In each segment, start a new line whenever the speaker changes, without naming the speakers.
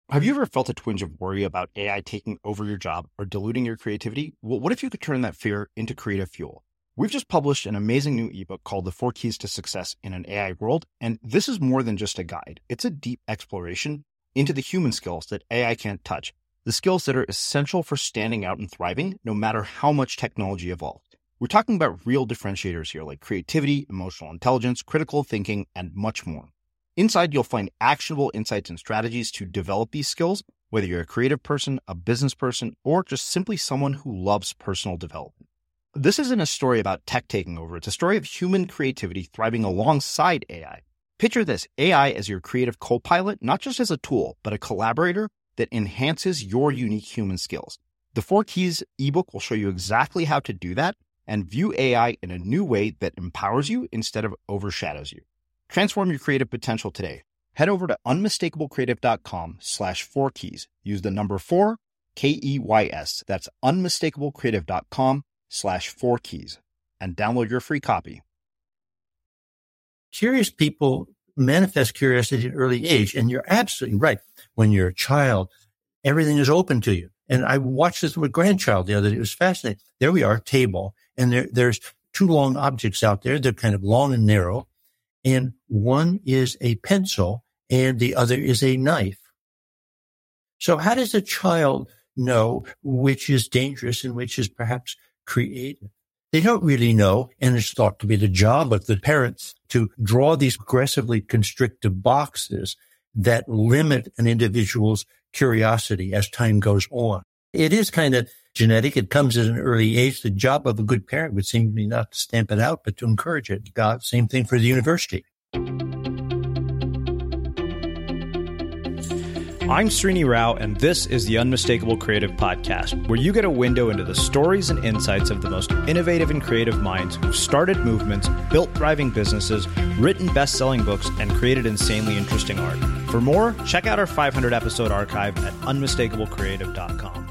Have you ever felt a twinge of worry about AI taking over your job or diluting your creativity? Well, what if you could turn that fear into creative fuel? We've just published an amazing new ebook called The 4 Keys to Success in an AI World, and this is more than just a guide. It's a deep exploration into the human skills that AI can't touch, the skills that are essential for standing out and thriving, no matter how much technology evolves. We're talking about real differentiators here, like creativity, emotional intelligence, critical thinking, and much more. Inside, you'll find actionable insights and strategies to develop these skills, whether you're a creative person, a business person, or just simply someone who loves personal development. This isn't a story about tech taking over. It's a story of human creativity thriving alongside AI. Picture this, AI as your creative co-pilot, not just as a tool, but a collaborator that enhances your unique human skills. The 4 Keys ebook will show you exactly how to do that and view AI in a new way that empowers you instead of overshadows you. Transform your creative potential today. Head over to unmistakablecreative.com/4keys. Use the number 4, KEYS. That's unmistakablecreative.com/4keys and download your free copy.
Curious people manifest curiosity at an early age. And you're absolutely right. When you're a child, everything is open to you. And I watched this with a grandchild the other day. It was fascinating. There we are, table. And there's two long objects out there. They're kind of long and narrow. And one is a pencil and the other is a knife. So how does a child know which is dangerous and which is perhaps creative? They don't really know, and it's thought to be the job of the parents to draw these aggressively constrictive boxes that limit an individual's curiosity as time goes on. It is kind of genetic. It comes at an early age. The job of a good parent would seem to be not to stamp it out, but to encourage it. Same thing for the university.
I'm Srini Rao, and this is the Unmistakable Creative Podcast, where you get a window into the stories and insights of the most innovative and creative minds who've started movements, built thriving businesses, written best-selling books, and created insanely interesting art. For more, check out our 500-episode archive at unmistakablecreative.com.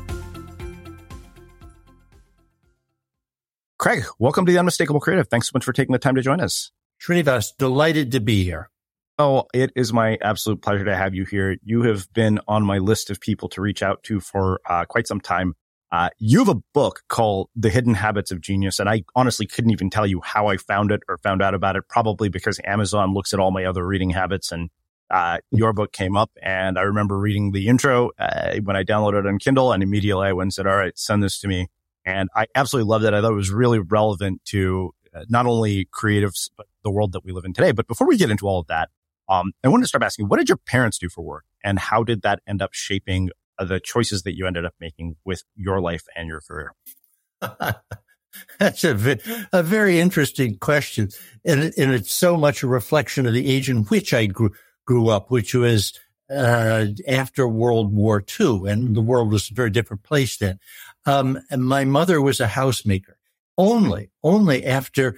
Craig, welcome to the Unmistakable Creative. Thanks so much for taking the time to join us.
Srinivas, delighted to be here.
Oh, it is my absolute pleasure to have you here. You have been on my list of people to reach out to for quite some time. You have a book called The Hidden Habits of Genius, and I honestly couldn't even tell you how I found it or found out about it, probably because Amazon looks at all my other reading habits, and your book came up, and I remember reading the intro when I downloaded it on Kindle, and immediately I went and said, all right, send this to me. And I absolutely loved it. I thought it was really relevant to not only creatives, but the world that we live in today. But before we get into all of that, I wanted to start asking, what did your parents do for work? And how did that end up shaping the choices that you ended up making with your life and your career?
That's a very interesting question. And it's so much a reflection of the age in which I grew up, which was after World War II. And the world was a very different place then. And my mother was a housemaker. Only after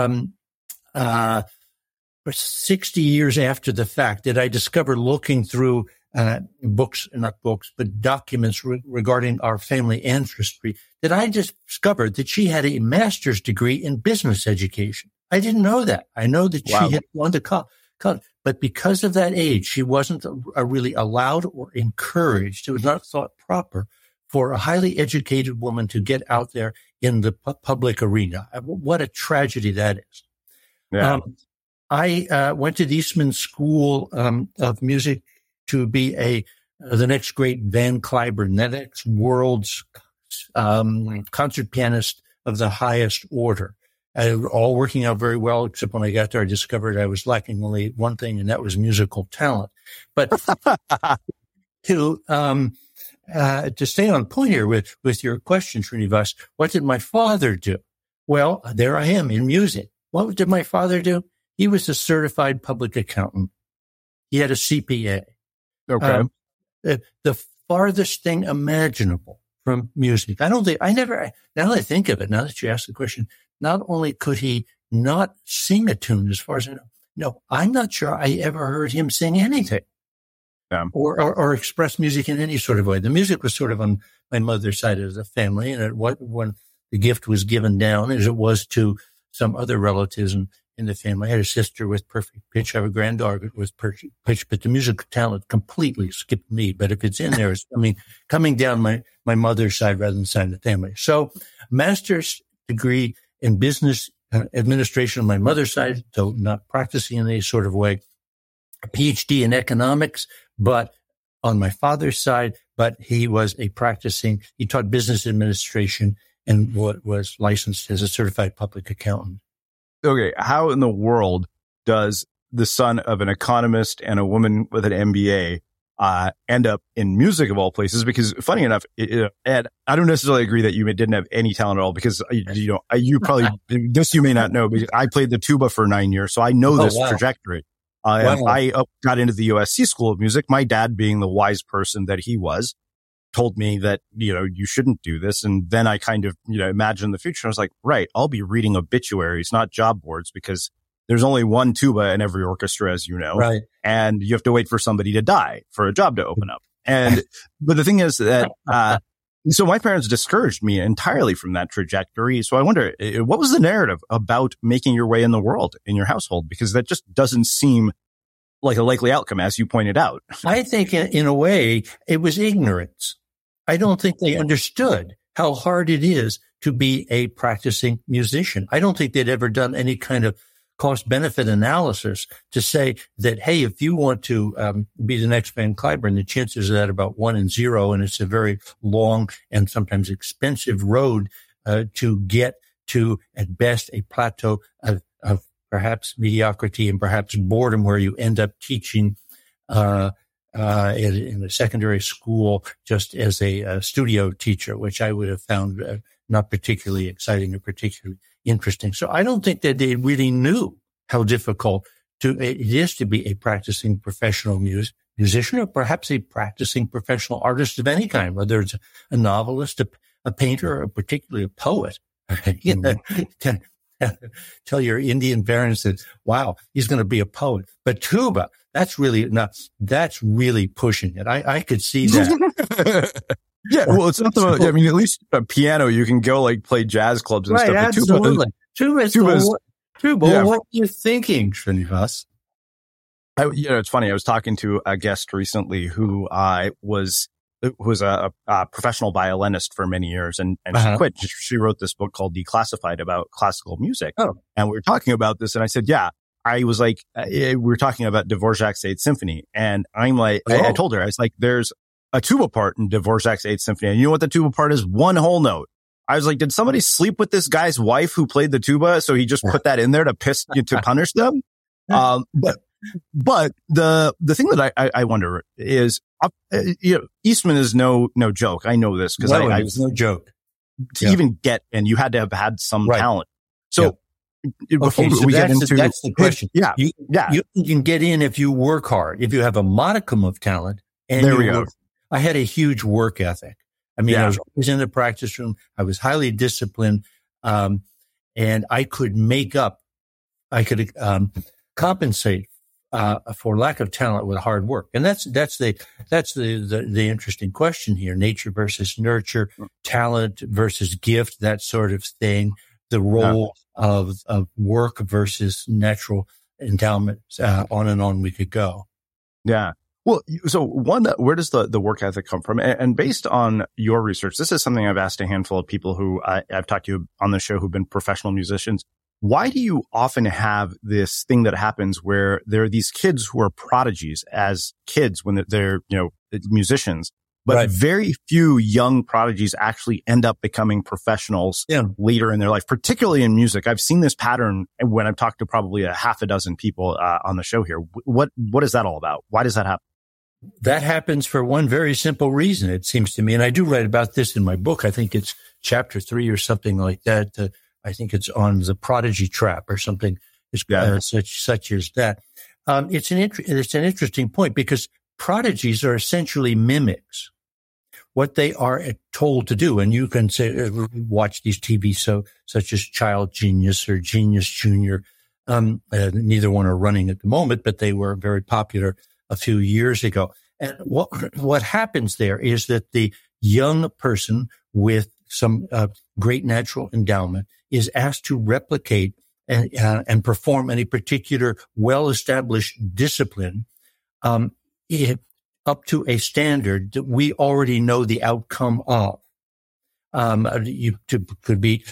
60 years after the fact did I discover, looking through documents regarding our family ancestry, that I discovered that she had a master's degree in business education. I didn't know that. I know that Wow. She had gone to college, but because of that age, she wasn't really allowed or encouraged. It was not thought proper for a highly educated woman to get out there in the public arena. What a tragedy that is.
Yeah.
I went to the Eastman School of Music to be the next great Van Cliburn, the next world's concert pianist of the highest order. All working out very well, except when I got there, I discovered I was lacking only one thing, and that was musical talent. But to stay on point here with your question, Srinivas, what did my father do? Well, there I am in music. What did my father do? He was a certified public accountant. He had a CPA.
Okay.
The farthest thing imaginable from music. Now that I think of it, now that you ask the question, not only could he not sing a tune, as far as I know, no, I'm not sure I ever heard him sing anything.
Yeah.
Or express music in any sort of way. The music was sort of on my mother's side of the family, and when the gift was given down, as it was to some other relatives in the family. I had a sister with perfect pitch. I have a granddaughter with perfect pitch, but the musical talent completely skipped me. But if it's in there, it's, coming down my mother's side rather than side of the family. So master's degree in business administration on my mother's side, so not practicing in any sort of way. A PhD in economics, but on my father's side, but he taught business administration and was licensed as a certified public accountant.
Okay, how in the world does the son of an economist and a woman with an MBA end up in music of all places? Because funny enough, Ed, I don't necessarily agree that you didn't have any talent at all, because you probably this you may not know, because I played the tuba for 9 years, so I know this trajectory.
Wow.
I got into the USC School of Music. My dad, being the wise person that he was, told me that, you shouldn't do this. And then I kind of, imagined the future. I was like, right, I'll be reading obituaries, not job boards, because there's only one tuba in every orchestra, as you know.
Right.
And you have to wait for somebody to die for a job to open up. But the thing is that, so my parents discouraged me entirely from that trajectory. So I wonder, what was the narrative about making your way in the world in your household? Because that just doesn't seem like a likely outcome, as you pointed out.
I think in a way, it was ignorance. I don't think they understood how hard it is to be a practicing musician. I don't think they'd ever done any kind of cost-benefit analysis to say that, hey, if you want to be the next Van Cliburn, the chances of that about 1 in 0, and it's a very long and sometimes expensive road to get to, at best, a plateau of perhaps mediocrity and perhaps boredom, where you end up teaching in a secondary school just as a studio teacher, which I would have found not particularly exciting or particularly interesting. So I don't think that they really knew how difficult it is to be a practicing professional musician, or perhaps a practicing professional artist of any kind, whether it's a novelist, a painter, or particularly a poet. Tell your Indian parents that, wow, he's going to be a poet. But tuba, that's really pushing it. I could see that.
Yeah, well, it's not at least a piano, you can go play jazz clubs and stuff.
Absolutely. Tuba,
yeah.
What are you thinking, Srinivas?
It's funny. I was talking to a guest recently who was a professional violinist for many years, and she quit. She wrote this book called Declassified about classical music.
Oh.
And we were talking about this, and I said, yeah, I was like, we were talking about Dvorak's Eighth Symphony, and I'm like, I told her, I was like, there's a tuba part in Dvorak's Eighth Symphony, and you know what the tuba part is? One whole note. I was like, did somebody sleep with this guy's wife who played the tuba, so he just put that in there to punish them? But the thing that I wonder is, Eastman is no joke. I know this because
it was no joke
to even get, and you had to have had some talent. So before we get into,
that's the question.
Yeah.
You can get in if you work hard, if you have a modicum of talent. And
there we go.
I had a huge work ethic. I was always in the practice room. I was highly disciplined. And I could compensate for lack of talent with hard work. And that's the interesting question here. Nature versus nurture, talent versus gift, that sort of thing. The role of work versus natural endowment, on and on we could go.
Yeah. Well, so where does the work ethic come from? And based on your research, this is something I've asked a handful of people who I've talked to on the show who've been professional musicians. Why do you often have this thing that happens where there are these kids who are prodigies as kids when they're musicians, but very few young prodigies actually end up becoming professionals later in their life, particularly in music? I've seen this pattern when I've talked to probably a half a dozen people on the show here. What is that all about? Why does that happen?
That happens for one very simple reason, it seems to me. And I do write about this in my book. I think it's chapter 3 or something like that. I think it's on the prodigy trap or something such as that. It's an interesting point because prodigies are essentially mimics. What they are told to do, and you can say, watch these TV such as Child Genius or Genius Junior. Neither one are running at the moment, but they were very popular a few years ago. And what happens there is that the young person with some great natural endowment is asked to replicate and perform any particular well-established discipline, up to a standard that we already know the outcome of. You could be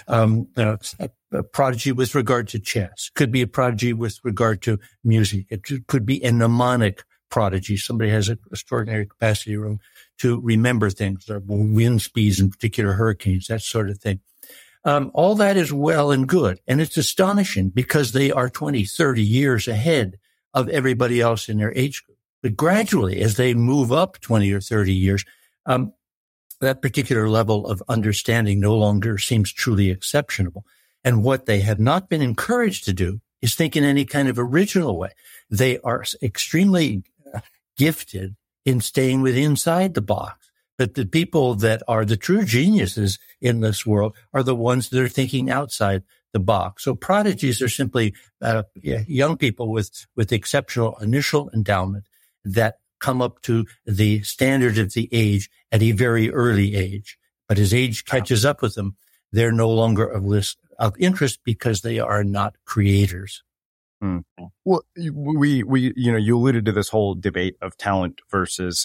a prodigy with regard to chess, could be a prodigy with regard to music. It could be a mnemonic prodigy. Somebody has an extraordinary capacity to remember things, or wind speeds in particular hurricanes, that sort of thing. All that is well and good. And it's astonishing because they are 20, 30 years ahead of everybody else in their age group. But gradually, as they move up 20 or 30 years, that particular level of understanding no longer seems truly exceptional. And what they have not been encouraged to do is think in any kind of original way. They are extremely gifted in staying inside the box. But the people that are the true geniuses in this world are the ones that are thinking outside the box. So prodigies are simply young people with exceptional initial endowment that come up to the standard of the age at a very early age. But as age catches up with them, they're no longer of interest because they are not creators.
Well, you alluded to this whole debate of talent versus,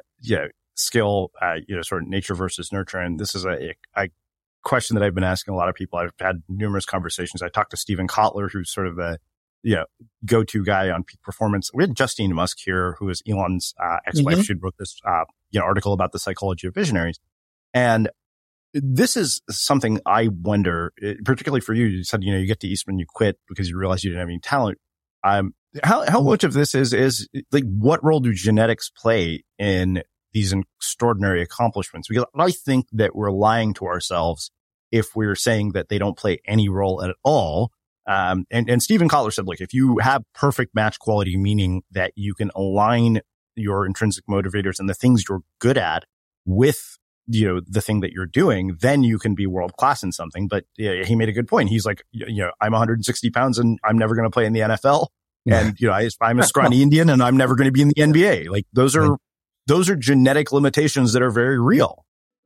skill, sort of nature versus nurture. And this is a question that I've been asking a lot of people. I've had numerous conversations. I talked to Steven Kotler, who's sort of the, go-to guy on peak performance. We had Justine Musk here, who is Elon's ex-wife. Mm-hmm. She wrote this, article about the psychology of visionaries. And this is something I wonder, particularly for you. You said, you get to Eastman, you quit because you realized you didn't have any talent. How much of this is like, what role do genetics play in these extraordinary accomplishments? Because I think that we're lying to ourselves if we're saying that they don't play any role at all. And Steven Kotler said, look, if you have perfect match quality, meaning that you can align your intrinsic motivators and the things you're good at with, the thing that you're doing, then you can be world class in something. But he made a good point. He's like, I'm 160 pounds and I'm never going to play in the NFL. And, I'm a scrawny Indian and I'm never going to be in the NBA. Like those are genetic limitations that are very real.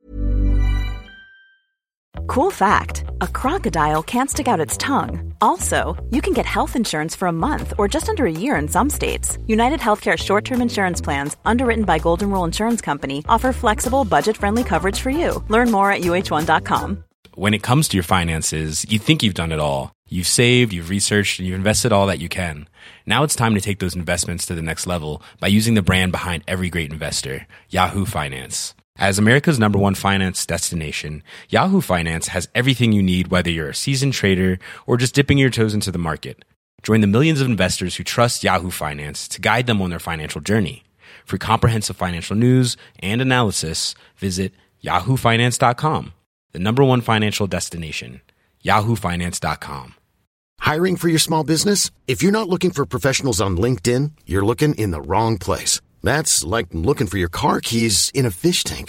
Cool fact, a crocodile can't stick out its tongue. Also, you can get health insurance for a month or just under a year in some states. United Healthcare short-term insurance plans, underwritten by Golden Rule Insurance Company, offer flexible, budget-friendly coverage for you. Learn more at UH1.com.
When it comes to your finances, you think you've done it all. You've saved, you've researched, and you've invested all that you can. Now it's time to take those investments to the next level by using the brand behind every great investor, Yahoo Finance. As America's #1 finance destination, Yahoo Finance has everything you need, whether you're a seasoned trader or just dipping your toes into the market. Join the millions of investors who trust Yahoo Finance to guide them on their financial journey. For comprehensive financial news and analysis, visit yahoofinance.com, the #1 financial destination, yahoofinance.com.
Hiring for your small business? If you're not looking for professionals on LinkedIn, you're looking in the wrong place. That's like looking for your car keys in a fish tank.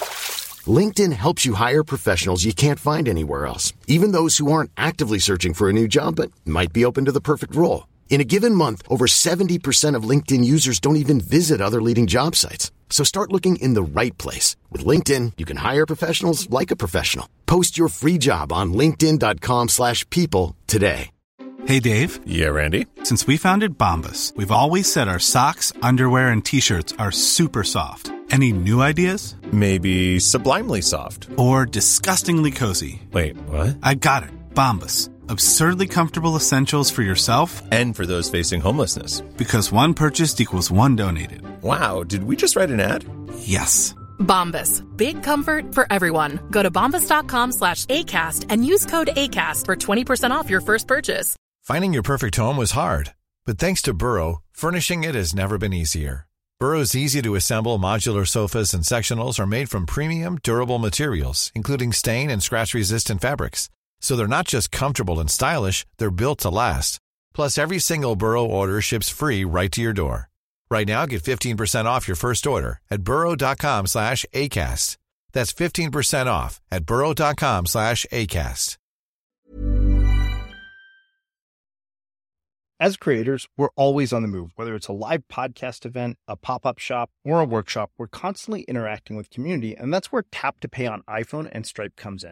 LinkedIn helps you hire professionals you can't find anywhere else, even those who aren't actively searching for a new job but might be open to the perfect role. In a given month, over 70% of LinkedIn users don't even visit other leading job sites. So start looking in the right place. With LinkedIn, you can hire professionals like a professional. Post your free job on linkedin.com/people today.
Hey, Dave.
Yeah, Randy.
Since we founded Bombas, we've always said our socks, underwear, and T-shirts are super soft. Any new ideas?
Maybe sublimely soft.
Or disgustingly cozy.
Wait, what?
I got it. Bombas. Absurdly comfortable essentials for yourself
and for those facing homelessness.
Because one purchased equals one donated.
Wow, did we just write an ad?
Yes.
Bombas. Big comfort for everyone. Go to bombas.com/ACAST and use code ACAST for 20% off your first purchase.
Finding your perfect home was hard, but thanks to Burrow, furnishing it has never been easier. Burrow's easy-to-assemble modular sofas and sectionals are made from premium, durable materials, including stain and scratch-resistant fabrics. So they're not just comfortable and stylish, they're built to last. Plus, every single Burrow order ships free right to your door. Right now, get 15% off your first order at burrow.com/ACAST. That's 15% off at burrow.com/ACAST.
As creators, we're always on the move. Whether it's a live podcast event, a pop-up shop, or a workshop, we're constantly interacting with community, and that's where Tap to Pay on iPhone and Stripe comes in.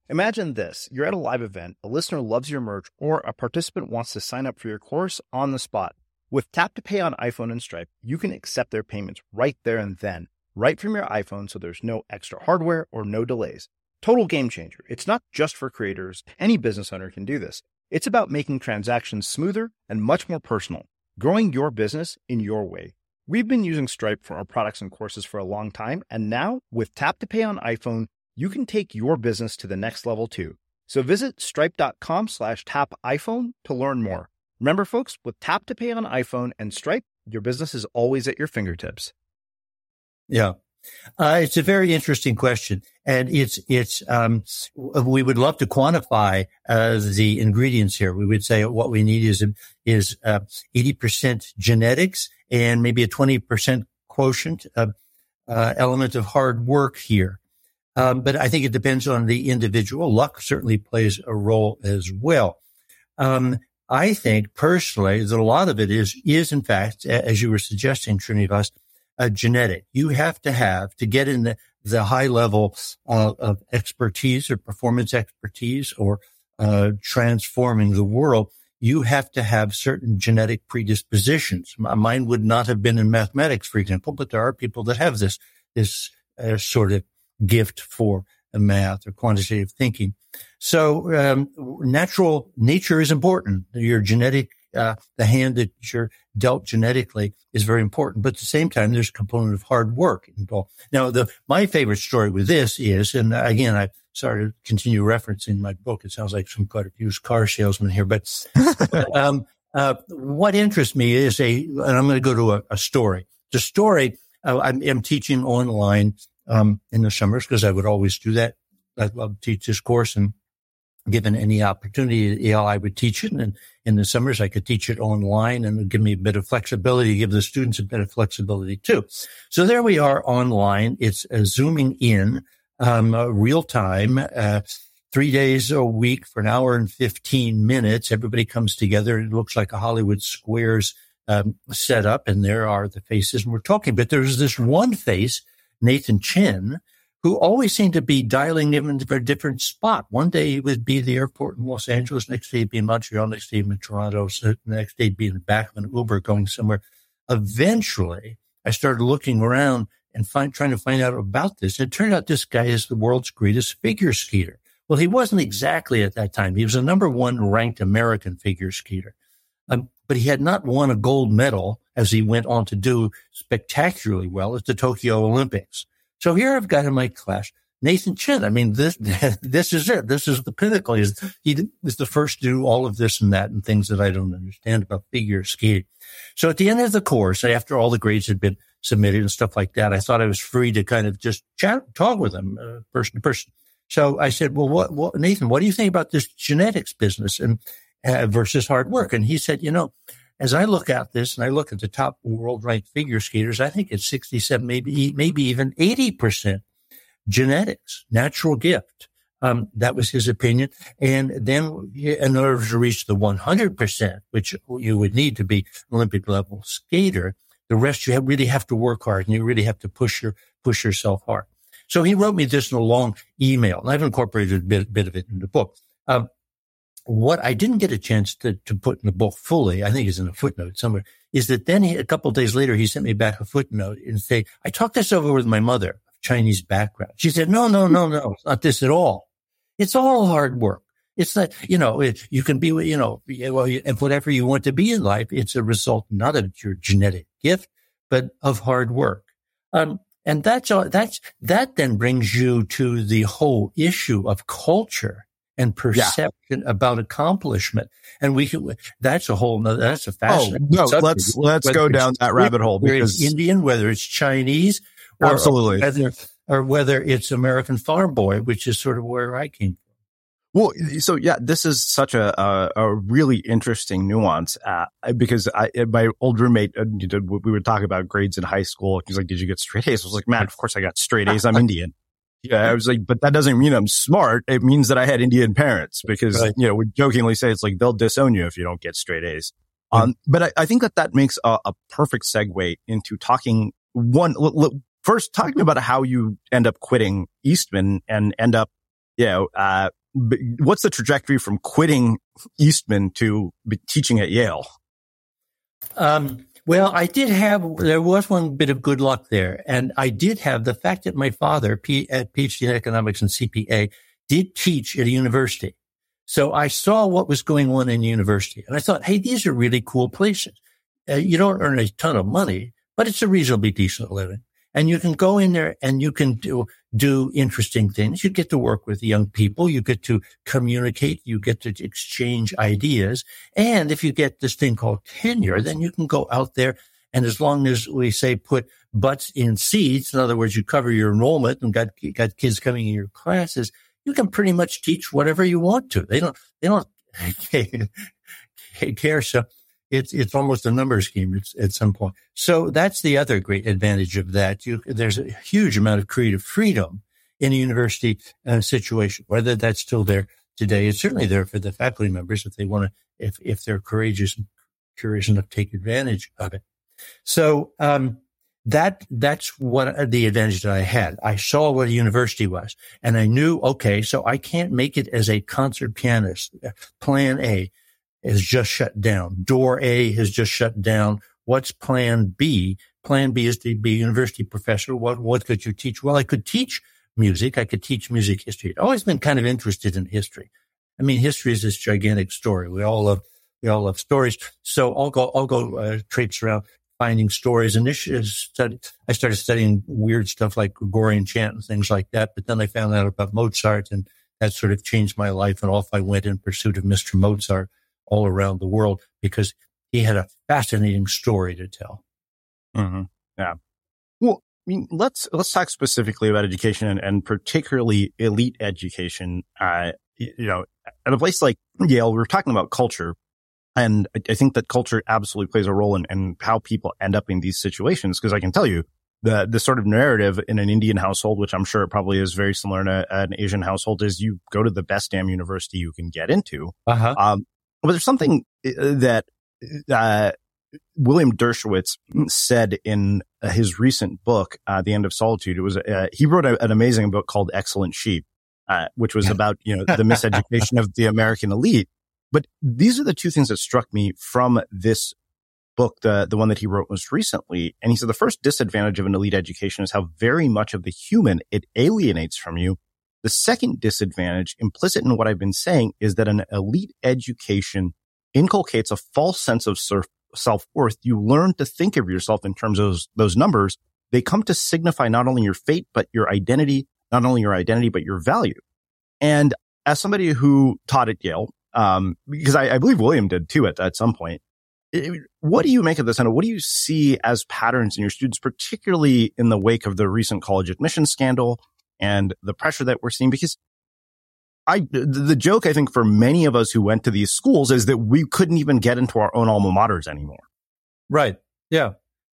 Imagine this. You're at a live event, a listener loves your merch, or a participant wants to sign up for your course on the spot. With Tap to Pay on iPhone and Stripe, you can accept their payments right there and then, right from your iPhone, so there's no extra hardware or no delays. Total game changer. It's not just for creators. Any business owner can do this. It's about making transactions smoother and much more personal, growing your business in your way. We've been using Stripe for our products and courses for a long time, and now with Tap to Pay on iPhone, you can take your business to the next level too. So visit stripe.com/tapiphone to learn more. Remember, folks, with Tap to Pay on iPhone and Stripe, your business is always at your fingertips.
Yeah. It's a very interesting question. And we would love to quantify, the ingredients here. We would say what we need is 80% genetics and maybe a 20% quotient, element of hard work here. But I think it depends on the individual. Luck certainly plays a role as well. I think personally that a lot of it is in fact, as you were suggesting, Srinivas, genetic. You have to get in the high level of expertise or performance expertise or transforming the world. You have to have certain genetic predispositions. Mine would not have been in mathematics, for example, but there are people that have this sort of gift for math or quantitative thinking. So, nature is important. Your genetic, the hand that you're dealt genetically is very important. But at the same time, there's a component of hard work involved. Now, my favorite story with this is, and again, I'm sorry to continue referencing my book. It sounds like some kind of used car salesman here, but, what interests me is and I'm going to go to a story. The story, I'm teaching online, in the summers because I would always do that. I'd love to teach this course, and given any opportunity at Yale, I would teach it. And in the summers, I could teach it online, and it would give me a bit of flexibility, give the students a bit of flexibility too. So there we are online. It's zooming in, real time, 3 days a week for an hour and 15 minutes. Everybody comes together. It looks like a Hollywood Squares, set up, and there are the faces, and we're talking. But there's this one face, Nathan Chen, who always seemed to be dialing him into a different spot. One day he would be at the airport in Los Angeles, next day he'd be in Montreal, next day he'd be in Toronto, so the next day he'd be in the back of an Uber going somewhere. Eventually, I started looking around and trying to find out about this. And it turned out this guy is the world's greatest figure skater. Well, he wasn't exactly at that time. He was a number one ranked American figure skater. But he had not won a gold medal, as he went on to do spectacularly well at the Tokyo Olympics. So here I've got in my class Nathan Chen. I mean, this is it. This is the pinnacle. He is the first to do all of this and that and things that I don't understand about figure skating. So at the end of the course, after all the grades had been submitted and stuff like that, I thought I was free to kind of just talk with him, person to person. So I said, well, Nathan, what do you think about this genetics business and versus hard work? And he said, as I look at this and I look at the top world ranked figure skaters, I think it's 67, maybe even 80% genetics, natural gift. That was his opinion. And then in order to reach the 100%, which you would need to be an Olympic level skater, the rest you really have to work hard and you really have to push yourself hard. So he wrote me this in a long email, and I've incorporated a bit of it in the book. What I didn't get a chance to put in the book fully, I think is in a footnote somewhere, is that then a couple of days later, he sent me back a footnote and say, I talked this over with my mother of Chinese background. She said, no, it's not this at all. It's all hard work. It's not, you can be, and whatever you want to be in life, it's a result not of your genetic gift, but of hard work. And that then brings you to the whole issue of culture and perception about accomplishment. And that's a fascinating subject.
Let's go down that rabbit hole,
because whether it's Indian, whether it's Chinese,
absolutely,
or whether it's American farm boy, which is sort of where I came from.
Well, so yeah, this is such a really interesting nuance, because my old roommate, we would talk about grades in high school. He's like, did you get straight A's? I was like, man, of course I got straight A's. I'm Indian. Yeah, I was like, but that doesn't mean I'm smart. It means that I had Indian parents, because, right. We jokingly say it's like they'll disown you if you don't get straight A's. But I think that makes a perfect segue into talking first talking about how you end up quitting Eastman and end up, what's the trajectory from quitting Eastman to teaching at Yale?
Well, there was one bit of good luck there. And I did have the fact that my father, at PhD in economics and CPA, did teach at a university. So I saw what was going on in university. And I thought, hey, these are really cool places. You don't earn a ton of money, but it's a reasonably decent living. And you can go in there and you can do interesting things. You get to work with young people. You get to communicate. You get to exchange ideas. And if you get this thing called tenure, then you can go out there. And as long as we say put butts in seats, in other words, you cover your enrollment and got kids coming in your classes, you can pretty much teach whatever you want to. They don't care. So it's almost a numbers game at some point. So that's the other great advantage of that. There's a huge amount of creative freedom in a university situation, whether that's still there today. It's certainly there for the faculty members if they want to, if they're courageous and curious enough to take advantage of it. So, that's what the advantage that I had. I saw what a university was and I knew, okay, so I can't make it as a concert pianist. Plan A is just shut down. Door A has just shut down. What's plan B? Plan B is to be a university professor. What could you teach? Well, I could teach music. I could teach music history. I've always been kind of interested in history. I mean, history is this gigantic story. We all love stories. So I'll go traipse around finding stories. And I started studying weird stuff like Gregorian chant and things like that. But then I found out about Mozart, and that sort of changed my life. And off I went in pursuit of Mr. Mozart all around the world because he had a fascinating story to tell.
Mm-hmm. Yeah. Well, I mean, let's talk specifically about education and particularly elite education. At a place like Yale, we're talking about culture. And I think that culture absolutely plays a role in how people end up in these situations. Because I can tell you the sort of narrative in an Indian household, which I'm sure it probably is very similar to an Asian household, is you go to the best damn university you can get into.
Uh-huh.
But there's something that William Dershowitz said in his recent book, The End of Solitude. It was he wrote an amazing book called Excellent Sheep, which was about the miseducation of the American elite. But these are the two things that struck me from this book, the one that he wrote most recently. And he said the first disadvantage of an elite education is how very much of the human it alienates from you. The second disadvantage, implicit in what I've been saying, is that an elite education inculcates a false sense of self-worth. You learn to think of yourself in terms of those numbers. They come to signify not only your fate, but your identity, not only your identity, but your value. And as somebody who taught at Yale, because I believe William did too at some point, what do you make of this? And what do you see as patterns in your students, particularly in the wake of the recent college admissions scandal and the pressure that we're seeing? Because the joke, I think, for many of us who went to these schools is that we couldn't even get into our own alma maters anymore.
Right. Yeah.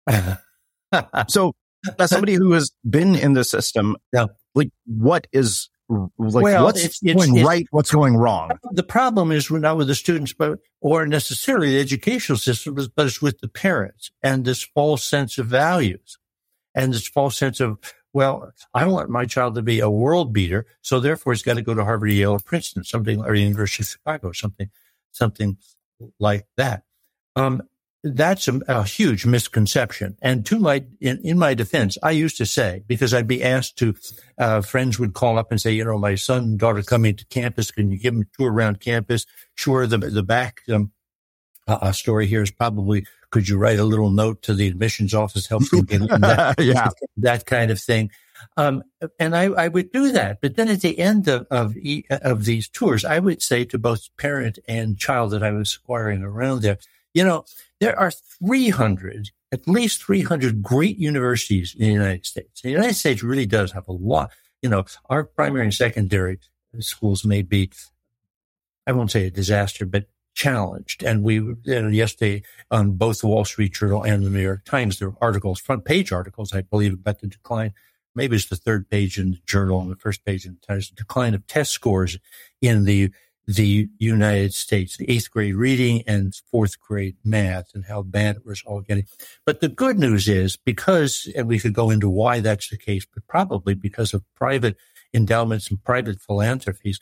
So as somebody who has been in the system, like what is what's going right? What's going wrong?
The problem is not with the students, or necessarily the educational system, but it's with the parents and this false sense of values and this false sense of, well, I want my child to be a world beater, so therefore he's got to go to Harvard, Yale, or Princeton, or University of Chicago, something like that. That's a huge misconception. And in my defense, I used to say, because I'd be asked to, friends would call up and say, my son and daughter coming to campus. Can you give them a tour around campus? Sure. The back, story here is probably, could you write a little note to the admissions office, help them get in that kind of thing. And I would do that. But then at the end of these tours, I would say to both parent and child that I was acquiring around there, there are at least 300 great universities in the United States. The United States really does have a lot. Our primary and secondary schools may be, I won't say a disaster, but challenged. And yesterday on both the Wall Street Journal and the New York Times, there were articles, front page articles, I believe, about the decline. Maybe it's the third page in the Journal and the first page in the Times, the decline of test scores in the United States, the 8th grade reading and 4th grade math, and how bad it was all getting. But the good news is and we could go into why that's the case, but probably because of private endowments and private philanthropies,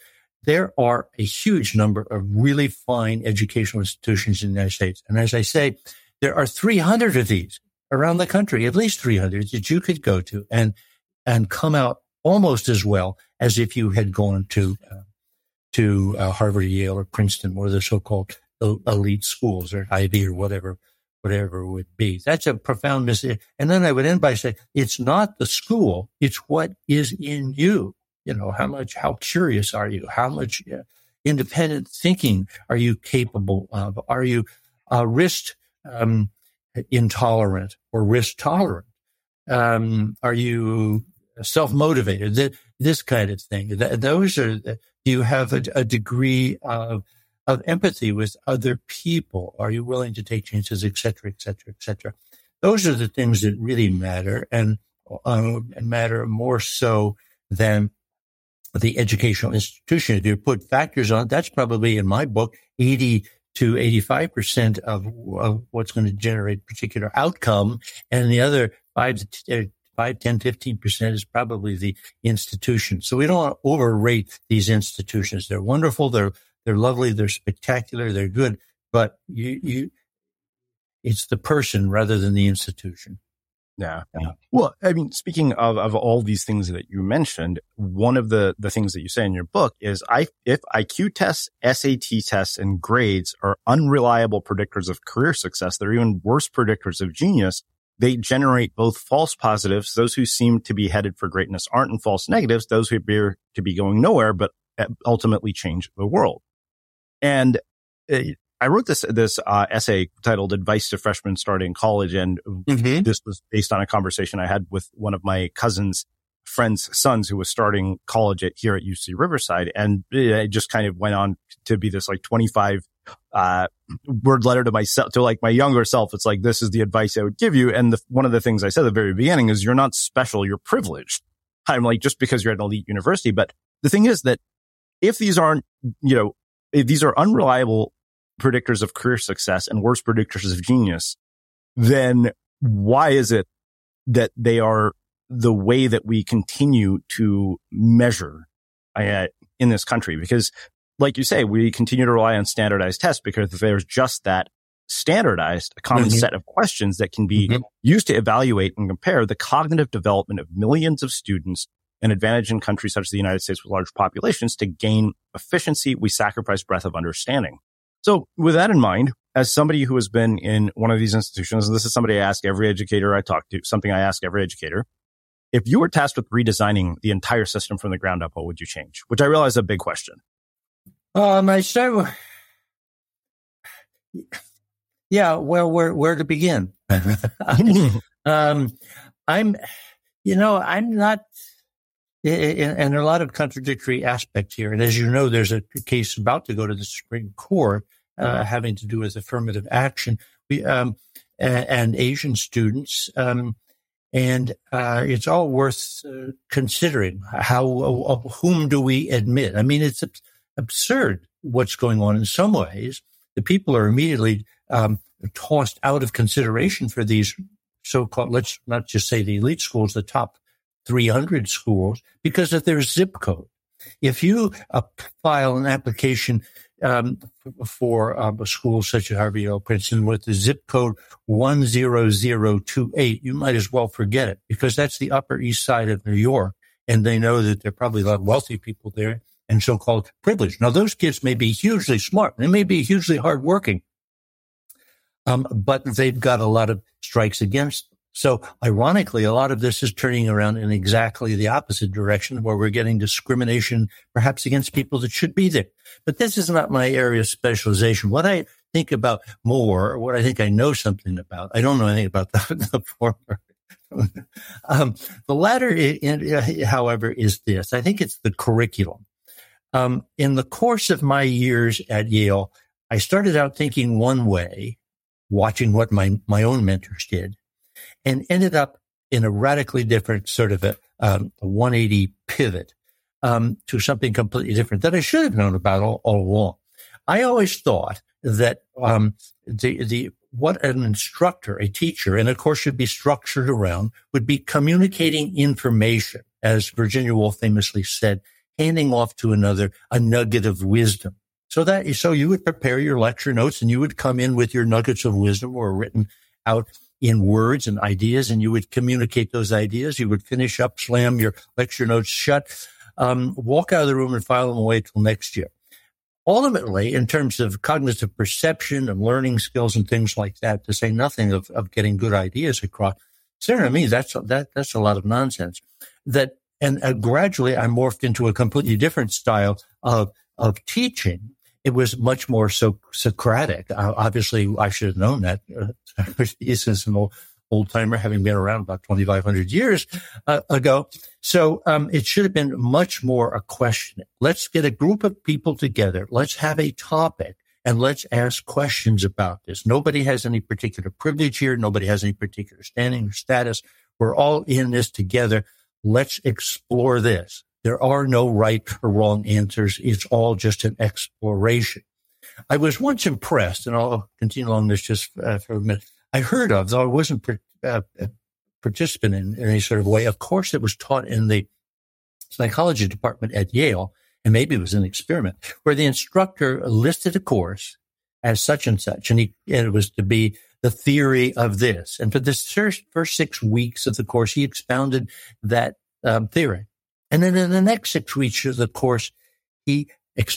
there are a huge number of really fine educational institutions in the United States. And as I say, there are 300 of these around the country, at least 300 that you could go to and come out almost as well as if you had gone to Harvard, Yale, or Princeton, or the so-called elite schools, or Ivy, or whatever it would be. That's a profound mistake. And then I would end by saying, it's not the school, it's what is in you. You know, how curious are you? How much independent thinking are you capable of? Are you risk intolerant or risk tolerant? Are you self-motivated? This kind of thing. Those are. Do you have a degree of empathy with other people? Are you willing to take chances, et cetera, et cetera, et cetera? Those are the things that really matter, and matter more so than the educational institution. If you put factors on it, that's probably, in my book, 80 to 85% of what's going to generate particular outcome. And the other 5, 10, 15% is probably the institution. So we don't want to overrate these institutions. They're wonderful. They're lovely. They're spectacular. They're good. But it's the person rather than the institution.
Yeah. Well, I mean, speaking of all these things that you mentioned, one of the things that you say in your book is if IQ tests, SAT tests, and grades are unreliable predictors of career success, they're even worse predictors of genius. They generate both false positives. Those who seem to be headed for greatness aren't, and false negatives. Those who appear to be going nowhere, but ultimately change the world. And I wrote this essay titled "Advice to Freshmen Starting College," and this was based on a conversation I had with one of my cousin's friend's sons who was starting college here at UC Riverside, and it just kind of went on to be this like 25 word letter to myself, to like my younger self. It's like, this is the advice I would give you. And one of the things I said at the very beginning is, you're not special, you're privileged. I'm like, just because you're at an elite university. But the thing is that if these aren't, if these are unreliable predictors of career success and worse predictors of genius, then why is it that they are the way that we continue to measure in this country? Because, like you say, we continue to rely on standardized tests because there's just that standardized common set of questions that can be used to evaluate and compare the cognitive development of millions of students, an advantage in countries such as the United States with large populations. To gain efficiency, we sacrifice breadth of understanding. So with that in mind, as somebody who has been in one of these institutions, and this is somebody I ask every educator I talk to, something I ask every educator, if you were tasked with redesigning the entire system from the ground up, what would you change? Which I realize is a big question.
I start well, where to begin? I'm not, and there are a lot of contradictory aspects here. And as you know, there's a case about to go to the Supreme Court having to do with affirmative action and Asian students. And it's all worth considering. Whom do we admit? I mean, it's absurd what's going on in some ways. The people are immediately tossed out of consideration for these so-called, let's not just say the elite schools, the top 300 schools, because of their zip code. If you file an application for a school such as Harvard, Yale, Princeton with the zip code 10028, you might as well forget it, because that's the Upper East Side of New York, and they know that there are probably a lot of wealthy people there and so-called privileged. Now, those kids may be hugely smart. They may be hugely hardworking, but they've got a lot of strikes against them. So, ironically, a lot of this is turning around in exactly the opposite direction, where we're getting discrimination, perhaps against people that should be there. But this is not my area of specialization. What I think about more, or what I think I know something about, I don't know anything about the former. The latter, however, is this. I think it's the curriculum. In the course of my years at Yale, I started out thinking one way, watching what my own mentors did, and ended up in a radically different sort of a 180 pivot to something completely different that I should have known about all along. I always thought that what an instructor, a teacher, and of course should be structured around, would be communicating information. As Virginia Woolf famously said, handing off to another a nugget of wisdom. So you would prepare your lecture notes and you would come in with your nuggets of wisdom or written out in words and ideas, and you would communicate those ideas. You would finish up, slam your lecture notes shut, walk out of the room and file them away till next year. Ultimately, in terms of cognitive perception and learning skills and things like that, to say nothing of getting good ideas across, to me, that's a lot of nonsense. And gradually I morphed into a completely different style of teaching. It was much more Socratic. Obviously, I should have known that. This is an old timer, having been around about 2,500 years ago. So it should have been much more a questioning. Let's get a group of people together. Let's have a topic and let's ask questions about this. Nobody has any particular privilege here. Nobody has any particular standing or status. We're all in this together. Let's explore this. There are no right or wrong answers. It's all just an exploration. I was once impressed, and I'll continue along this just for a minute. I heard of, though I wasn't a participant in any sort of way, a course that was taught in the psychology department at Yale, and maybe it was an experiment, where the instructor listed a course as such and such, and it was to be the theory of this. And for the first 6 weeks of the course, he expounded that theory. And then in the next 6 weeks of the course, he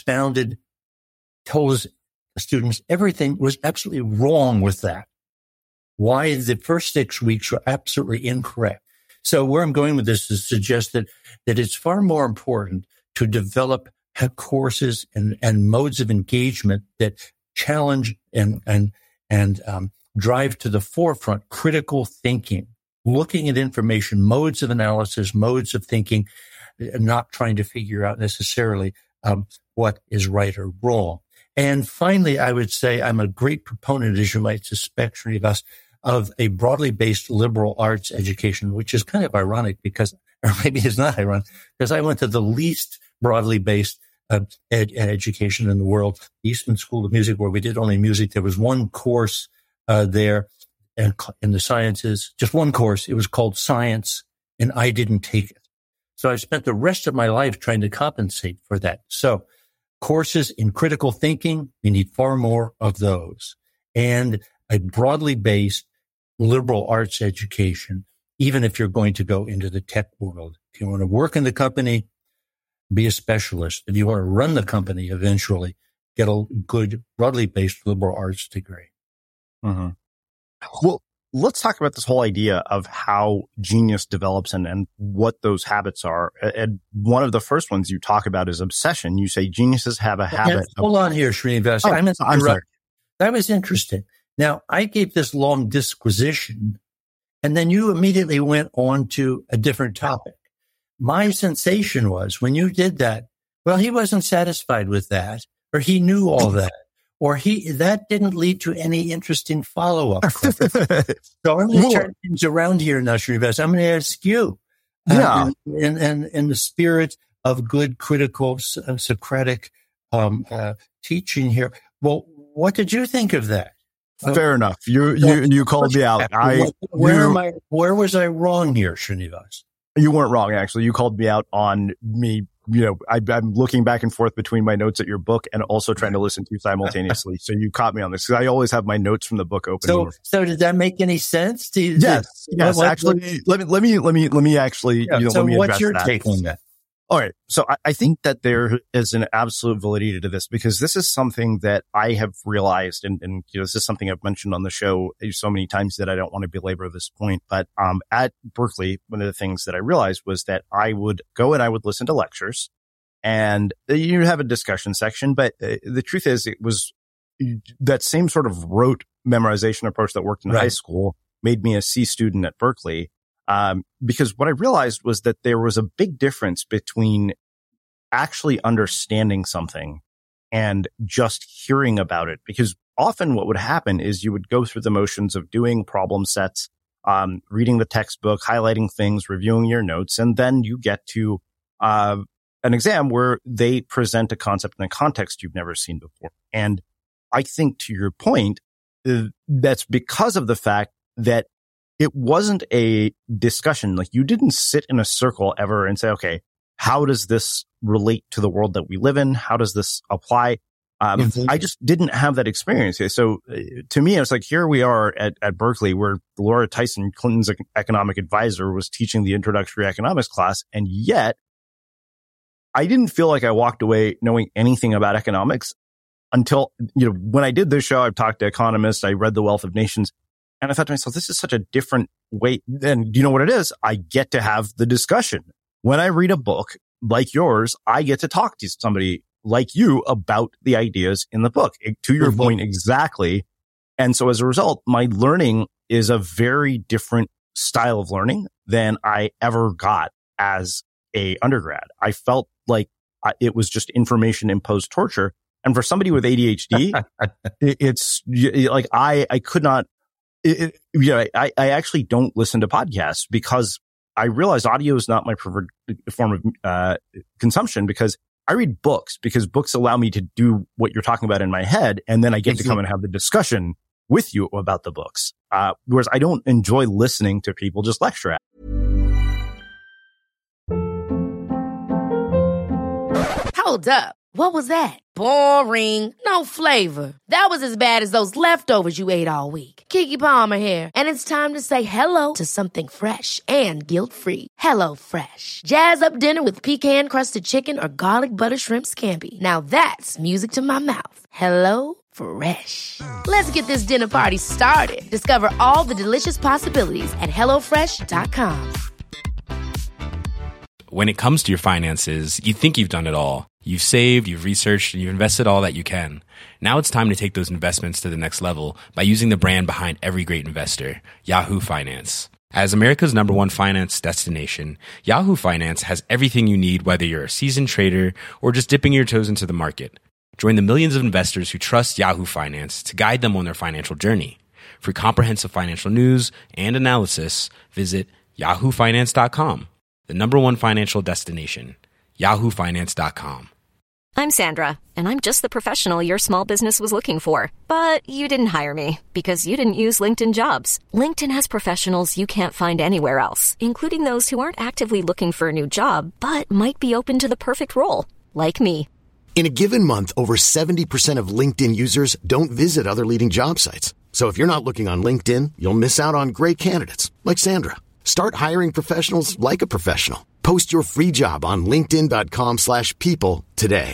told his students everything was absolutely wrong with that. Why the first 6 weeks were absolutely incorrect. So where I'm going with this is to suggest that it's far more important to develop courses and modes of engagement that challenge and drive to the forefront critical thinking, looking at information, modes of analysis, modes of thinking, not trying to figure out necessarily what is right or wrong. And finally, I would say I'm a great proponent, as you might suspect, Srinivas, of a broadly based liberal arts education, which is kind of ironic because, or maybe it's not ironic, because I went to the least broadly based education in the world, the Eastman School of Music, where we did only music. There was one course there in the sciences, just one course. It was called Science, and I didn't take it. So I spent the rest of my life trying to compensate for that. So courses in critical thinking, we need far more of those. And a broadly based liberal arts education, even if you're going to go into the tech world. If you want to work in the company, be a specialist. If you want to run the company eventually, get a good broadly based liberal arts degree.
Mm-hmm. Well, let's talk about this whole idea of how genius develops and what those habits are. And one of the first ones you talk about is obsession. You say geniuses have a habit.
Hold on here, Srinivas. I'm sorry. That was interesting. Now, I gave this long disquisition, and then you immediately went on to a different topic. My sensation was when you did that, well, he wasn't satisfied with that, or he knew all that. Or that didn't lead to any interesting follow-up. So I'm going to turn things around here now, Srinivas. I'm going to ask you, in the spirit of good critical Socratic teaching here. Well, what did you think of that?
Fair enough. You called me out.
Where was I wrong here, Srinivas?
You weren't wrong, actually. You called me out on me. I'm looking back and forth between my notes at your book and also trying to listen to you simultaneously. So you caught me on this because I always have my notes from the book open.
So did that make any sense to you?
Yes. Actually, let me actually.
So what's your take on that?
All right. So I think that there is an absolute validity to this because this is something that I have realized, and this is something I've mentioned on the show so many times that I don't want to belabor this point. But at Berkeley, one of the things that I realized was that I would go and I would listen to lectures, and you have a discussion section. But the truth is, it was that same sort of rote memorization approach that worked in high school made me a C student at Berkeley. Because what I realized was that there was a big difference between actually understanding something and just hearing about it. Because often what would happen is you would go through the motions of doing problem sets, reading the textbook, highlighting things, reviewing your notes, and then you get to an exam where they present a concept in a context you've never seen before. And I think to your point, that's because of the fact that it wasn't a discussion. Like you didn't sit in a circle ever and say, okay, how does this relate to the world that we live in? How does this apply? I just didn't have that experience. So to me, it's like, here we are at Berkeley, where Laura Tyson, Clinton's economic advisor, was teaching the introductory economics class. And yet I didn't feel like I walked away knowing anything about economics until, when I did this show. I've talked to economists. I read The Wealth of Nations, and I thought to myself, this is such a different way. And do you know what it is? I get to have the discussion. When I read a book like yours, I get to talk to somebody like you about the ideas in the book, to your point exactly. And so as a result, my learning is a very different style of learning than I ever got as a undergrad. I felt like it was just information imposed torture. And for somebody with ADHD, it's like, I could not, I actually don't listen to podcasts because I realize audio is not my preferred form of consumption, because I read books, because books allow me to do what you're talking about in my head. And then I get to come and have the discussion with you about the books. Whereas I don't enjoy listening to people just lecture at.
Hold up. What was that? Boring. No flavor. That was as bad as those leftovers you ate all week. Keke Palmer here. And it's time to say hello to something fresh and guilt-free. Hello Fresh. Jazz up dinner with pecan-crusted chicken or garlic butter shrimp scampi. Now that's music to my mouth. Hello Fresh. Let's get this dinner party started. Discover all the delicious possibilities at HelloFresh.com.
When it comes to your finances, you think you've done it all. You've saved, you've researched, and you've invested all that you can. Now it's time to take those investments to the next level by using the brand behind every great investor, Yahoo Finance. As America's #1 finance destination, Yahoo Finance has everything you need, whether you're a seasoned trader or just dipping your toes into the market. Join the millions of investors who trust Yahoo Finance to guide them on their financial journey. For comprehensive financial news and analysis, visit yahoofinance.com, the #1 financial destination, yahoofinance.com.
I'm Sandra, and I'm just the professional your small business was looking for. But you didn't hire me because you didn't use LinkedIn Jobs. LinkedIn has professionals you can't find anywhere else, including those who aren't actively looking for a new job, but might be open to the perfect role, like me.
In a given month, over 70% of LinkedIn users don't visit other leading job sites. So if you're not looking on LinkedIn, you'll miss out on great candidates like Sandra. Start hiring professionals like a professional. Post your free job on linkedin.com/people today.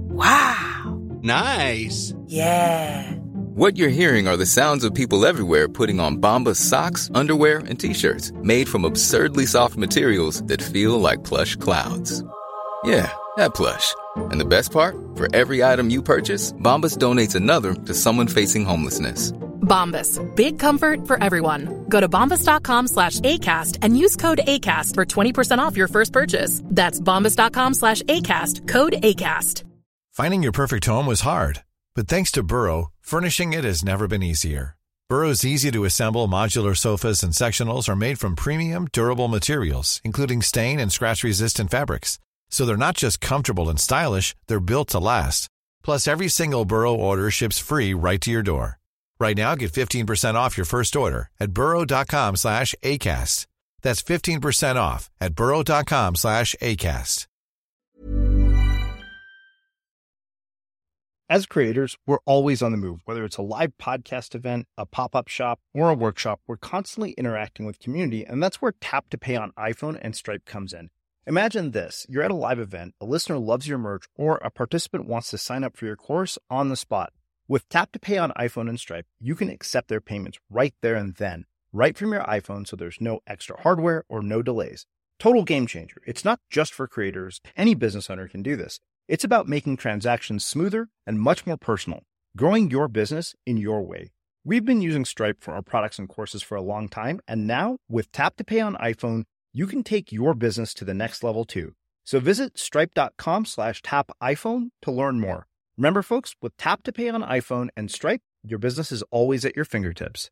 Wow. Nice.
Yeah.
What you're hearing are the sounds of people everywhere putting on Bombas socks, underwear, and T-shirts made from absurdly soft materials that feel like plush clouds. Yeah, that plush. And the best part? For every item you purchase, Bombas donates another to someone facing homelessness.
Bombas. Big comfort for everyone. Go to bombas.com/ACAST and use code ACAST for 20% off your first purchase. That's bombas.com/ACAST, code ACAST.
Finding your perfect home was hard, but thanks to Burrow, furnishing it has never been easier. Burrow's easy-to-assemble modular sofas and sectionals are made from premium, durable materials, including stain and scratch-resistant fabrics. So they're not just comfortable and stylish, they're built to last. Plus, every single Burrow order ships free right to your door. Right now, get 15% off your first order at burrow.com/ACAST. That's 15% off at burrow.com/ACAST.
As creators, we're always on the move. Whether it's a live podcast event, a pop-up shop, or a workshop, we're constantly interacting with community, and that's where Tap to Pay on iPhone and Stripe comes in. Imagine this. You're at a live event, a listener loves your merch, or a participant wants to sign up for your course on the spot. With Tap to Pay on iPhone and Stripe, you can accept their payments right there and then, right from your iPhone, so there's no extra hardware or no delays. Total game changer. It's not just for creators. Any business owner can do this. It's about making transactions smoother and much more personal, growing your business in your way. We've been using Stripe for our products and courses for a long time, and now with Tap to Pay on iPhone, you can take your business to the next level too. So visit stripe.com/tapiphone to learn more. Remember, folks, with Tap to Pay on iPhone and Stripe, your business is always at your fingertips.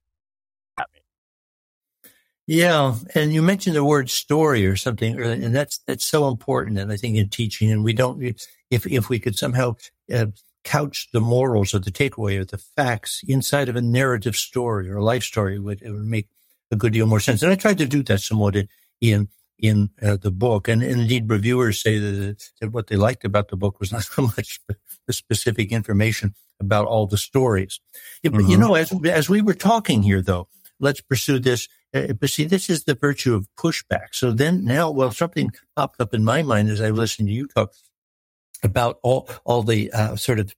Yeah, and you mentioned the word story or something, and that's so important. And I think in teaching, and we don't, if we could somehow couch the morals or the takeaway or the facts inside of a narrative story or a life story, it would make a good deal more sense. And I tried to do that somewhat in in the book. And indeed, reviewers say that what they liked about the book was not so much the specific information about all the stories. You know, as we were talking here, though, let's pursue this. But see, this is the virtue of pushback. So then now, well, something popped up in my mind as I listened to you talk about all the sort of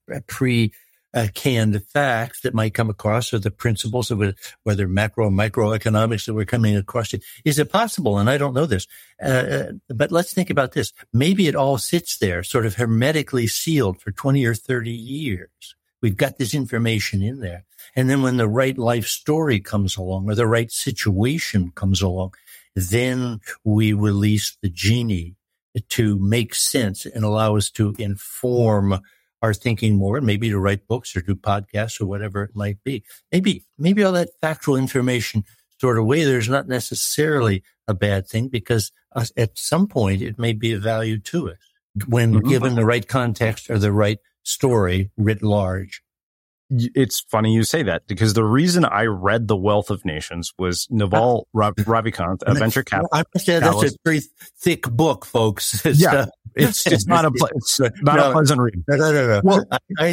canned facts that might come across, or the principles of whether macro and microeconomics that we're coming across. Is it possible? And I don't know this, but let's think about this. Maybe it all sits there sort of hermetically sealed for 20 or 30 years. We've got this information in there. And then when the right life story comes along, or the right situation comes along, then we release the genie to make sense and allow us to inform our thinking more, and maybe to write books or do podcasts or whatever it might be. Maybe all that factual information stored away there is not necessarily a bad thing, because at some point it may be of value to us when given the right context or the right story writ large.
It's funny you say that, because the reason I read The Wealth of Nations was Naval Ravikant, a venture capitalist.
I understand that's a very thick book, folks.
It's not a pleasant read.
No. Well,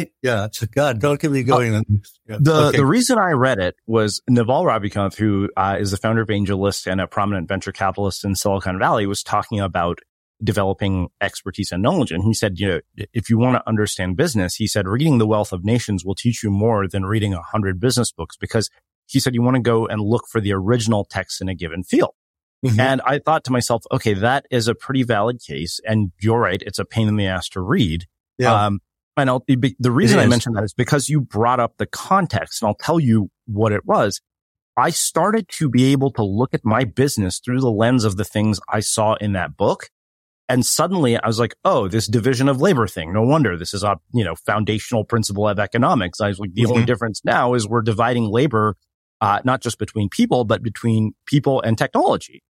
God, don't get me going.
The reason I read it was Naval Ravikant, who is the founder of AngelList and a prominent venture capitalist in Silicon Valley, was talking about developing expertise and knowledge. And he said, you know, if you want to understand business, he said, reading The Wealth of Nations will teach you more than reading 100 business books, because he said, you want to go and look for the original text in a given field. And I thought to myself, okay, that is a pretty valid case. And you're right. It's a pain in the ass to read.
Yeah.
And the reason I mentioned that is because you brought up the context, and I'll tell you what it was. I started to be able to look at my business through the lens of the things I saw in that book. And suddenly I was like, oh, this division of labor thing. No wonder this is a, foundational principle of economics. I was like, the only difference now is we're dividing labor, not just between people, but between people and technology.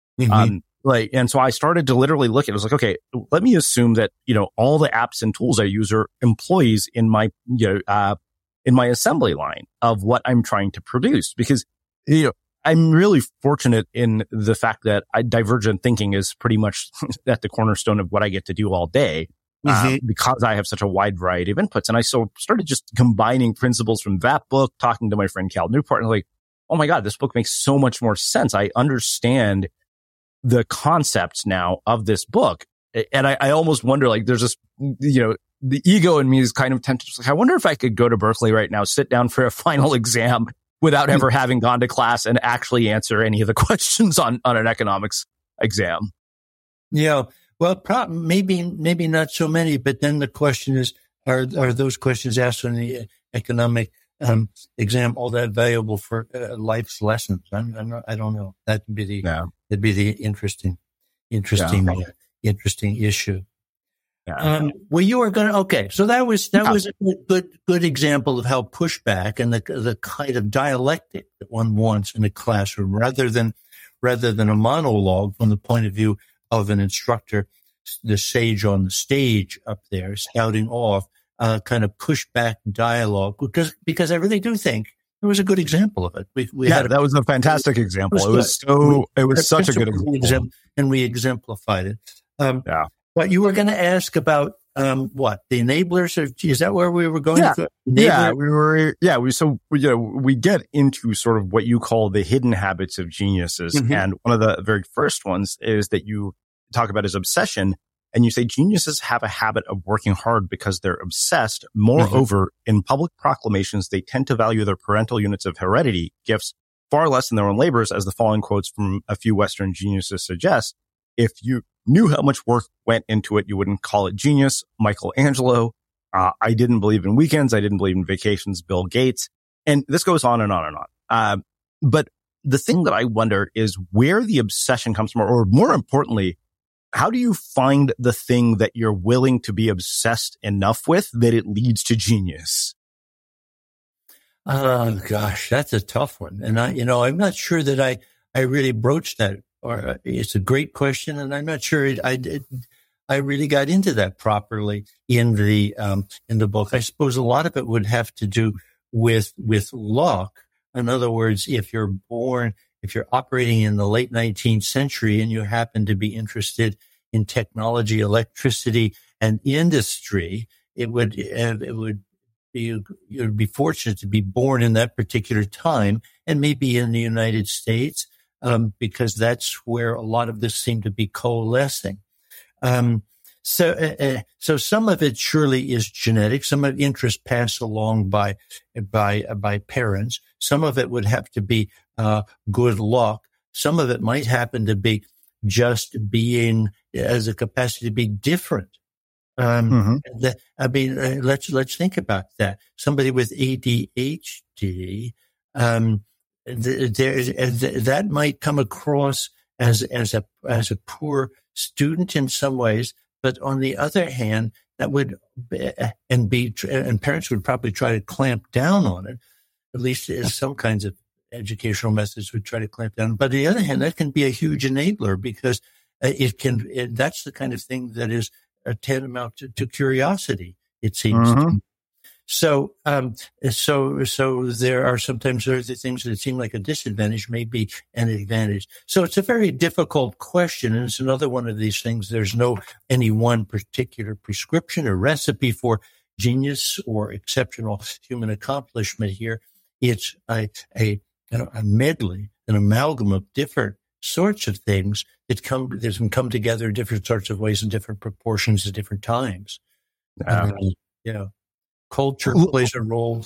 And so I started to literally look at it. I was like, okay, let me assume that, all the apps and tools I use are employees in my, in my assembly line of what I'm trying to produce, because, I'm really fortunate in the fact that divergent thinking is pretty much at the cornerstone of what I get to do all day, because I have such a wide variety of inputs. And I started just combining principles from that book, talking to my friend Cal Newport, and like, oh my God, this book makes so much more sense. I understand the concepts now of this book. And I almost wonder, like, there's this, the ego in me is kind of tempted. Like, I wonder if I could go to Berkeley right now, sit down for a final exam without ever having gone to class and actually answer any of the questions on an economics exam.
Yeah. Well, maybe not so many, but then the question is, are those questions asked on the economic exam all that valuable for life's lessons? I don't know. That'd be the interesting issue. Well, you are going to, okay. So that was a good example of how pushback and the kind of dialectic that one wants in a classroom, rather than a monologue from the point of view of an instructor, the sage on the stage up there spouting off, kind of pushback dialogue, because I really do think it was a good example of it.
That was a fantastic example. It was such a good example.
And we exemplified it. But you were going to ask about what, the enablers? Is that where we were going?
We get into sort of what you call the hidden habits of geniuses, and one of the very first ones is that you talk about is obsession, and you say geniuses have a habit of working hard because they're obsessed. Moreover, in public proclamations, they tend to value their parental units of heredity gifts far less than their own labors, as the following quotes from a few Western geniuses suggest. If you knew how much work went into it, you wouldn't call it genius. Michelangelo. I didn't believe in weekends. I didn't believe in vacations. Bill Gates. And this goes on and on and on. But the thing that I wonder is where the obsession comes from, or more importantly, how do you find the thing that you're willing to be obsessed enough with that it leads to genius?
Oh, gosh, that's a tough one. And I'm not sure that I really broached that. Or it's a great question, and I'm not sure I really got into that properly in the book. I suppose a lot of it would have to do with luck. In other words, if you're born if you're operating in the late 19th century and you happen to be interested in technology, electricity, and industry, you'd be fortunate to be born in that particular time and maybe in the United States, because that's where a lot of this seemed to be coalescing. So some of it surely is genetic. Some of interest passed along by parents. Some of it would have to be good luck. Some of it might happen to be just being as a capacity to be different. Let's think about that. Somebody with ADHD, that might come across as a poor student in some ways, but on the other hand, that would and parents would probably try to clamp down on it. At least as some kinds of educational methods would try to clamp down. But on the other hand, that can be a huge enabler, because that's the kind of thing that is tantamount to curiosity, it seems to me. So there are sometimes the things that seem like a disadvantage may be an advantage. So it's a very difficult question. And it's another one of these things. There's no any one particular prescription or recipe for genius or exceptional human accomplishment here. It's a medley, an amalgam of different sorts of things that can come together in different sorts of ways in different proportions at different times. Culture plays a role,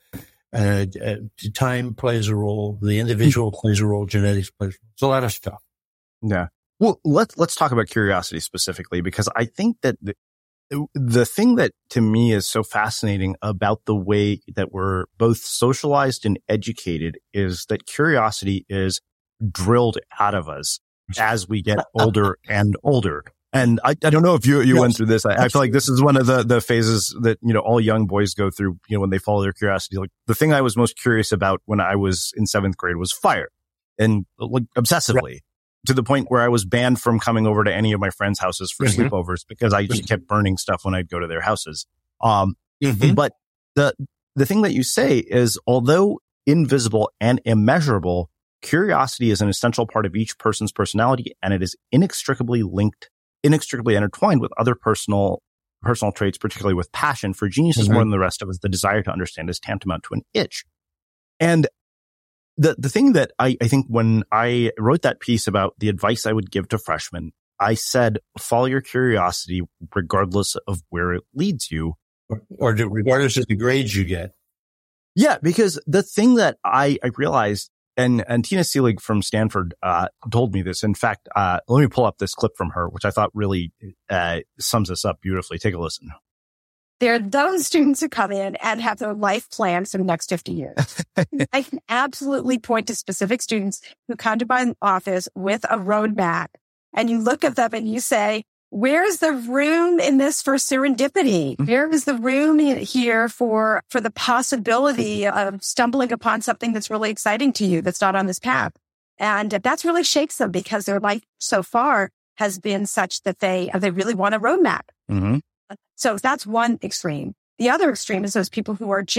time plays a role, the individual plays a role, genetics plays a role. It's a lot of stuff.
Yeah. Well, let's talk about curiosity specifically, because I think that the thing that to me is so fascinating about the way that we're both socialized and educated is that curiosity is drilled out of us as we get older and older. And I don't know if you went through this. I feel like this is one of the phases that, all young boys go through, when they follow their curiosity. Like, the thing I was most curious about when I was in 7th grade was fire, and like obsessively, to the point where I was banned from coming over to any of my friends' houses for sleepovers because I just kept burning stuff when I'd go to their houses. But the thing that you say is, although invisible and immeasurable, curiosity is an essential part of each person's personality, and it is inextricably intertwined with other personal traits, particularly with passion. For geniuses more than the rest of us, the desire to understand is tantamount to an itch. And the thing that I think when I wrote that piece about the advice I would give to freshmen, I said, follow your curiosity regardless of where it leads you.
Or regardless of the grades you get.
Yeah, because the thing that I realized, and Tina Seelig from Stanford told me this. In fact, let me pull up this clip from her, which I thought really sums this up beautifully. Take a listen.
There are those students who come in and have their life plans for the next 50 years. I can absolutely point to specific students who come to my office with a roadmap, and you look at them and you say, where's the room in this for serendipity? Where is the room here for the possibility of stumbling upon something that's really exciting to you that's not on this path? And that's really shakes them, because their life so far has been such that they really want a roadmap. So that's one extreme. The other extreme is those people who are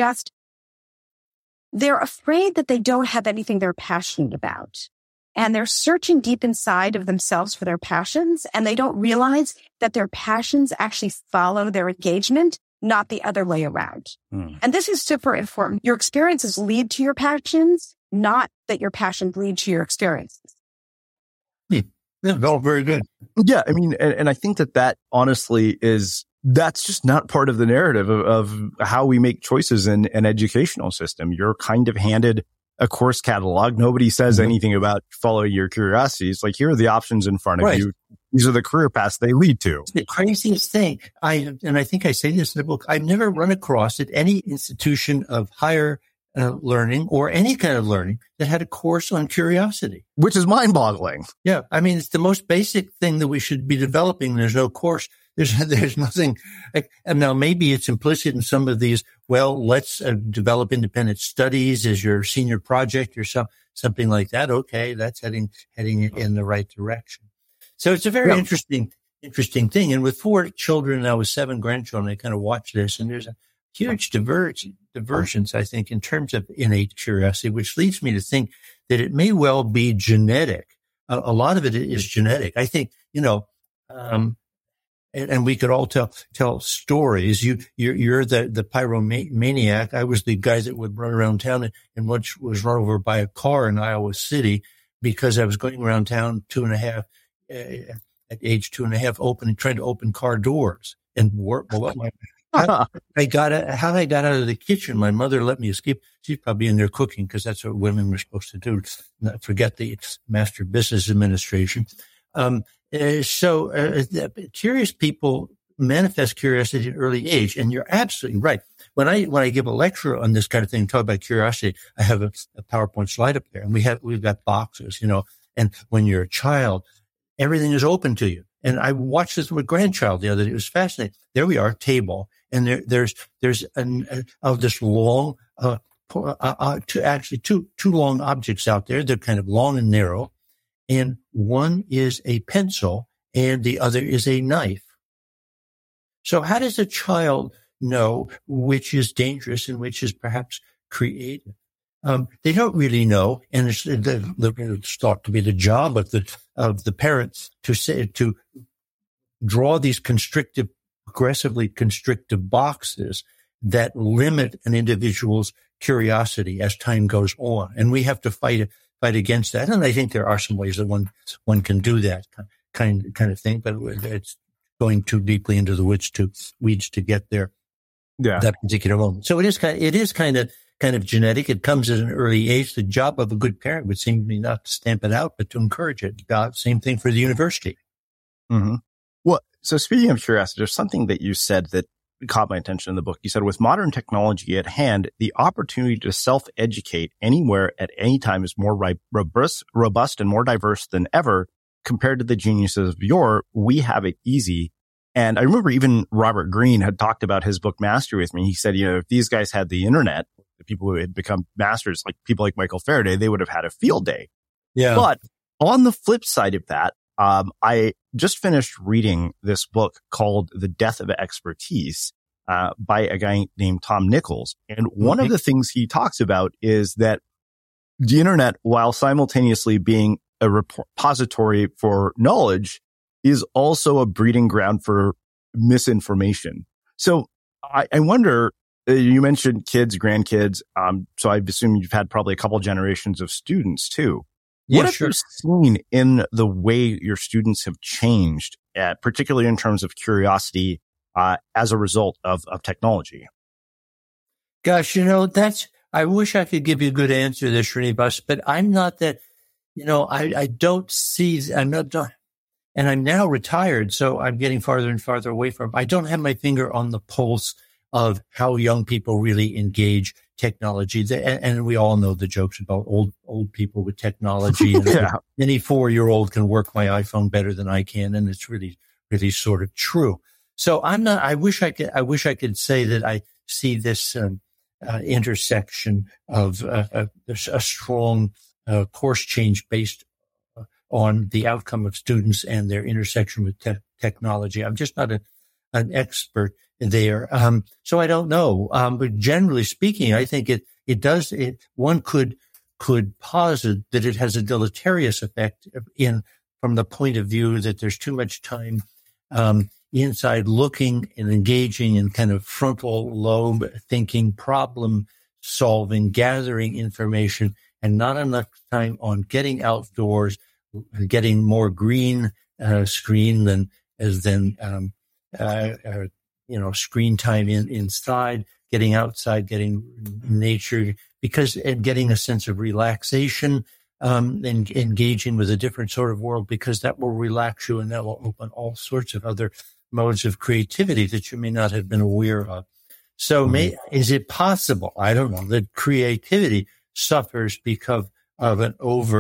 they're afraid that they don't have anything they're passionate about. And they're searching deep inside of themselves for their passions, and they don't realize that their passions actually follow their engagement, not the other way around. And this is super important. Your experiences lead to your passions, not that your passions lead to your experiences.
Yeah, all very good.
Yeah, I mean, and I think that honestly that's just not part of the narrative of how we make choices in an educational system. You're kind of handed a course catalog. Nobody says anything about follow your curiosity. It's like, here are the options in front of you. These are the career paths they lead to.
The craziest thing, I think I say this in the book, I've never run across at any institution of higher learning or any kind of learning that had a course on curiosity.
Which is mind-boggling.
Yeah. I mean, it's the most basic thing that we should be developing. There's no course. There's nothing. And now maybe it's implicit in some of these. Well, let's develop independent studies as your senior project or something like that. Okay, that's heading in the right direction. So it's a very interesting thing. And with 4 children, now with 7 grandchildren, I kind of watch this, and there's a huge divergence, I think, in terms of innate curiosity, which leads me to think that it may well be genetic. A lot of it is genetic. I think, and we could all tell stories. You're the pyromaniac. I was the guy that would run around town and once was run over by a car in Iowa City because I was going around town at age 2.5, trying to open car doors and work. How I got out of the kitchen. My mother let me escape. She's probably in there cooking because that's what women were supposed to do. Not forget the Master Business Administration. Curious people manifest curiosity at an early age, and you're absolutely right. When I give a lecture on this kind of thing, talk about curiosity, I have a PowerPoint slide up there, and we've got boxes, and when you're a child, everything is open to you. And I watched this with grandchild the other day. It was fascinating. There we are, table, and there's this long, two long objects out there. They're kind of long and narrow, and one is a pencil and the other is a knife. So how does a child know which is dangerous and which is perhaps creative? They don't really know, and it's thought to be the job of the parents to draw these aggressively constrictive boxes that limit an individual's curiosity as time goes on, and we have to fight against that. And I think there are some ways that one can do that kind of thing, but it's going too deeply into the weeds to get there.
Yeah,
that particular moment. So it is kind of genetic. It comes at an early age. The job of a good parent would seem to be not to stamp it out, but to encourage it. Same thing for the university.
Mm-hmm. Well, so speaking of curiosity, there's something that you said that caught my attention in the book. You said, with modern technology at hand, the opportunity to self-educate anywhere at any time is more robust and more diverse than ever. Compared to the geniuses of yore, we have it easy. And I remember even Robert Greene had talked about his book Mastery with me. He said, if these guys had the internet, the people who had become masters, like people like Michael Faraday, they would have had a field day.
Yeah.
But on the flip side of that, I just finished reading this book called The Death of Expertise by a guy named Tom Nichols. And one of the things he talks about is that the internet, while simultaneously being a repository for knowledge, is also a breeding ground for misinformation. So I wonder, you mentioned kids, grandkids. So I assume you've had probably a couple generations of students too.
Yeah,
what have you seen in the way your students have changed, particularly in terms of curiosity, as a result of technology?
Gosh, I wish I could give you a good answer to this, Srinivas, but I'm not that, I don't see, and I'm now retired, so I'm getting farther and farther away from, I don't have my finger on the pulse of how young people really engage technology. And we all know the jokes about old people with technology. And
yeah.
Any 4-year-old can work my iPhone better than I can. And it's really, really sort of true. So I wish I could say that I see this intersection of a strong course change based on the outcome of students and their intersection with technology. I'm just not an expert there. So I don't know. But generally speaking, I think one could posit that it has a deleterious effect from the point of view that there's too much time, inside looking and engaging in kind of frontal lobe thinking, problem solving, gathering information, and not enough time on getting outdoors, getting more green screen than screen time inside, getting outside, getting nature, and getting a sense of relaxation, and engaging with a different sort of world, because that will relax you and that will open all sorts of other modes of creativity that you may not have been aware of. So is it possible? I don't know, that creativity suffers because of an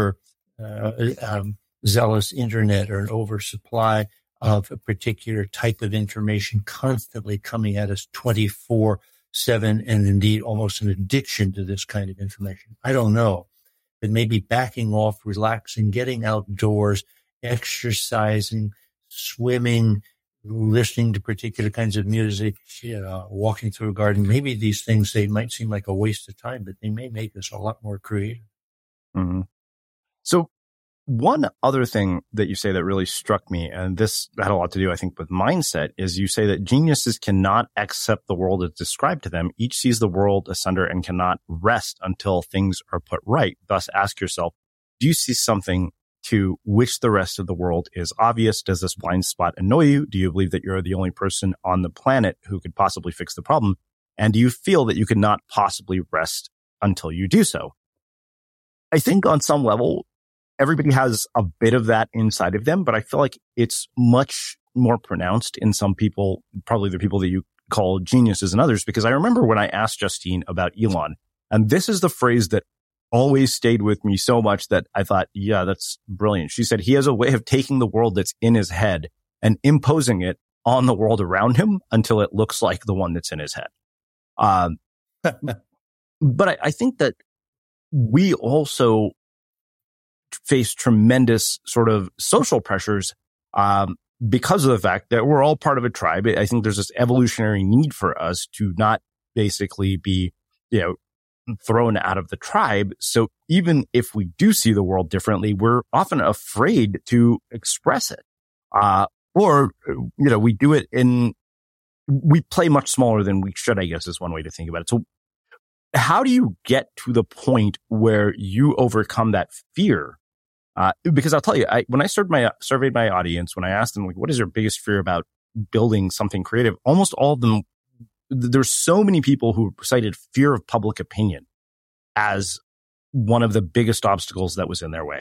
zealous internet or an oversupply of a particular type of information constantly coming at us 24/7, and indeed almost an addiction to this kind of information? I don't know. But maybe backing off, relaxing, getting outdoors, exercising, swimming, listening to particular kinds of music, walking through a garden. Maybe these things, they might seem like a waste of time, but they may make us a lot more creative.
Mm-hmm. So one other thing that you say that really struck me, and this had a lot to do, I think, with mindset, is you say that geniuses cannot accept the world as described to them. Each sees the world asunder and cannot rest until things are put right. Thus, ask yourself, do you see something to which the rest of the world is obvious? Does this blind spot annoy you? Do you believe that you're the only person on the planet who could possibly fix the problem? And do you feel that you could not possibly rest until you do so? I think on some level, everybody has a bit of that inside of them, but I feel like it's much more pronounced in some people, probably the people that you call geniuses and others, because I remember when I asked Justine about Elon, and this is the phrase that always stayed with me so much that I thought, yeah, that's brilliant. She said he has a way of taking the world that's in his head and imposing it on the world around him until it looks like the one that's in his head. But I think that we also face tremendous sort of social pressures because of the fact that we're all part of a tribe. I think there's this evolutionary need for us to not basically be, thrown out of the tribe. So even if we do see the world differently, we're often afraid to express it. We do it we play much smaller than we should, I guess, is one way to think about it. So how do you get to the point where you overcome that fear? Because I'll tell you, when I surveyed my audience, when I asked them, like, what is your biggest fear about building something creative? Almost all of them, there's so many people who cited fear of public opinion as one of the biggest obstacles that was in their way.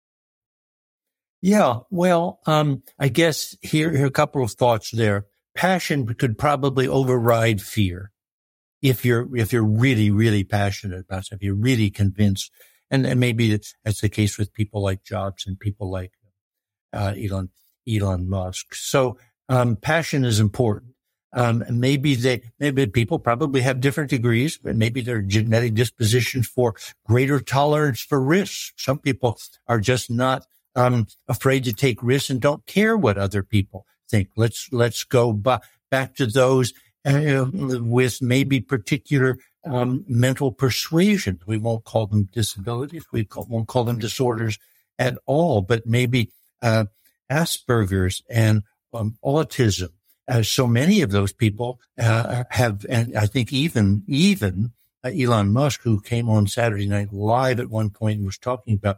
Yeah. Well, I guess here are a couple of thoughts there. Passion could probably override fear. If you're really, really passionate about something, if you're really convinced, and maybe that's the case with people like Jobs and people like Elon Musk. So passion is important. Maybe people probably have different degrees, but maybe their genetic dispositions for greater tolerance for risks. Some people are just not afraid to take risks and don't care what other people think. Let's go back to those with maybe particular mental persuasions. We won't call them disabilities. We won't call them disorders at all, but maybe Asperger's and autism. So many of those people have, and I think even Elon Musk, who came on Saturday Night Live at one point and was talking about,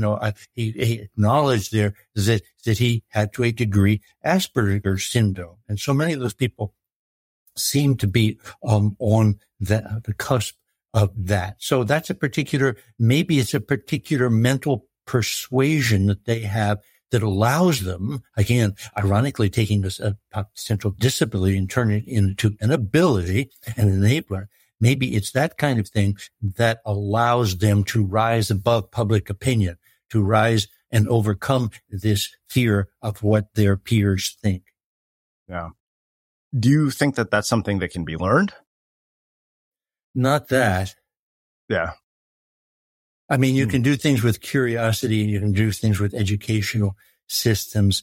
he acknowledged there that he had to a degree Asperger's syndrome, and so many of those people seem to be on the cusp of that. So that's maybe it's a particular mental persuasion that they have that allows them, again, ironically, taking this potential disability and turning it into an ability, an enabler. Maybe it's that kind of thing that allows them to rise above public opinion, to rise and overcome this fear of what their peers think.
Yeah. Do you think that that's something that can be learned?
Not that.
Yeah.
I mean, you can do things with curiosity, and you can do things with educational systems,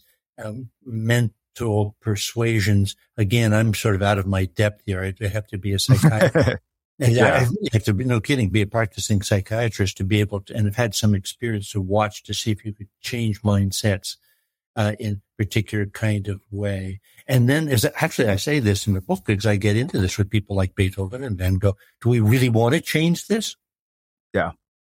mental persuasions. Again, I'm sort of out of my depth here. I have to be a psychiatrist. I have to be, no kidding, be a practicing psychiatrist to be able to, and have had some experience to watch to see if you could change mindsets in a particular kind of way. And then I say this in the book because I get into this with people like Beethoven and then go, do we really want to change this?
Yeah.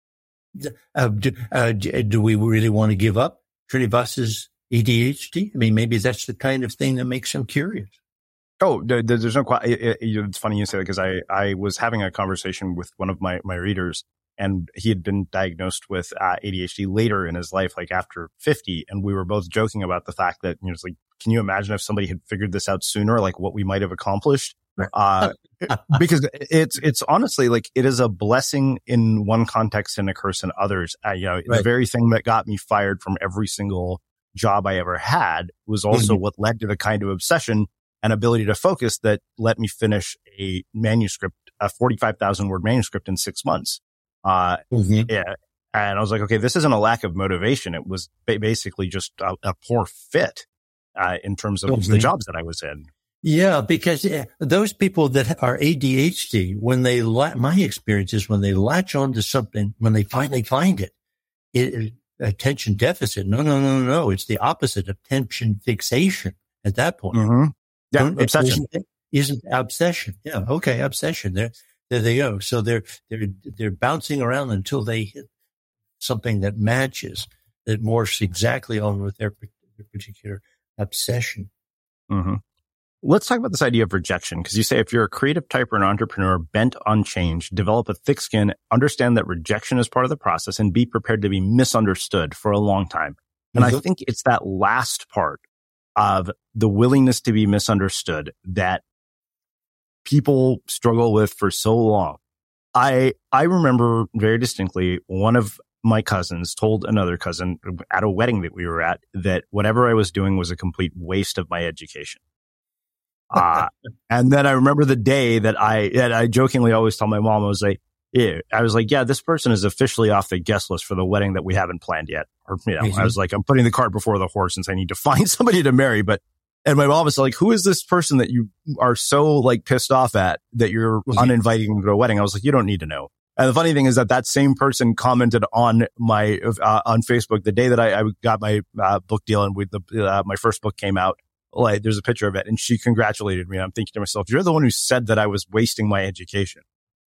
Do we really want to give up Srinivas's ADHD? I mean, maybe that's the kind of thing that makes him curious.
Oh, there's no question. It's funny you say that because I was having a conversation with one of my readers, and he had been diagnosed with ADHD later in his life, like after 50. And we were both joking about the fact that, it's like, can you imagine if somebody had figured this out sooner, like what we might have accomplished? Because it's honestly like it is a blessing in one context and a curse in others. The very thing that got me fired from every single job I ever had was also what led to the kind of obsession and ability to focus that let me finish a 45,000 word manuscript in 6 months. Yeah. And I was like, okay, this isn't a lack of motivation. It was basically just a poor fit, in terms of the jobs that I was in.
Yeah, because those people that are ADHD, my experience is when they latch onto something, when they finally find it, attention deficit. No. It's the opposite, attention fixation at that point.
Mm-hmm. Yeah, obsession.
Isn't obsession. Yeah, okay, obsession. There they go. So they're bouncing around until they hit something that matches, that morphs exactly on with their particular obsession.
Mm-hmm. Let's talk about this idea of rejection, because you say if you're a creative type or an entrepreneur bent on change, develop a thick skin, understand that rejection is part of the process, and be prepared to be misunderstood for a long time. And I think it's that last part of the willingness to be misunderstood that people struggle with for so long. I remember very distinctly one of my cousins told another cousin at a wedding that we were at that whatever I was doing was a complete waste of my education. And then I remember the day that I jokingly always tell my mom, I was like, yeah, this person is officially off the guest list for the wedding that we haven't planned yet. Or, I was like, I'm putting the cart before the horse since I need to find somebody to marry. And my mom was like, who is this person that you are so like pissed off at that you're uninviting to a wedding? I was like, you don't need to know. And the funny thing is that same person commented on my, on Facebook the day that I got my book deal and my first book came out. Like, there's a picture of it, and she congratulated me. And I'm thinking to myself, you're the one who said that I was wasting my education.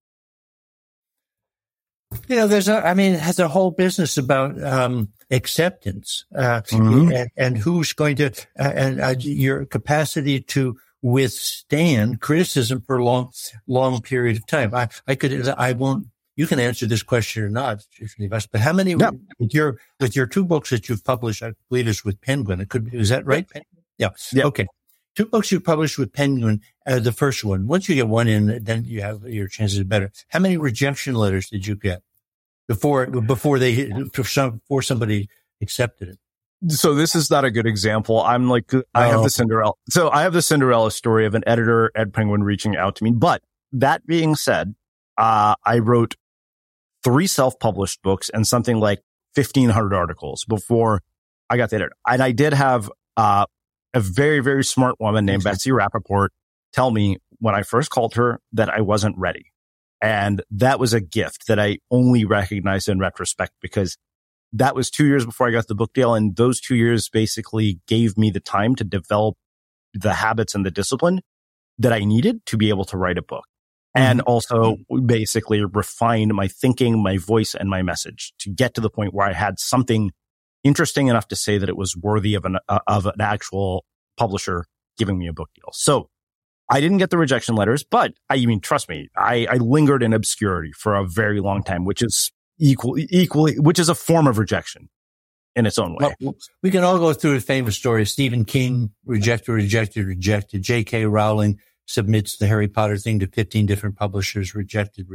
There's a whole business about acceptance and who's going to and your capacity to withstand criticism for a long period of time. I won't. You can answer this question or not, but how many with your two books that you've published? I believe it's with Penguin. Is that right? Yeah. Okay. 2 books you published with Penguin. The first one, once you get one in, then you have your chances are better. How many rejection letters did you get before somebody accepted it?
So this is not a good example. I'm like, I have the Cinderella story of an editor at Penguin reaching out to me. But that being said, I wrote 3 self-published books and something like 1,500 articles before I got the editor. And I did have, a very, very smart woman named Betsy Rappaport tell me when I first called her that I wasn't ready. And that was a gift that I only recognized in retrospect, because that was 2 years before I got the book deal. And those 2 years basically gave me the time to develop the habits and the discipline that I needed to be able to write a book. And also basically refine my thinking, my voice, and my message to get to the point where I had something interesting enough to say that it was worthy of an actual publisher giving me a book deal. So I didn't get the rejection letters, but trust me, I lingered in obscurity for a very long time, which is equally, which is a form of rejection in its own way.
Well, we can all go through a famous story. Stephen King, rejected. J.K. Rowling submits the Harry Potter thing to 15 different publishers, rejected.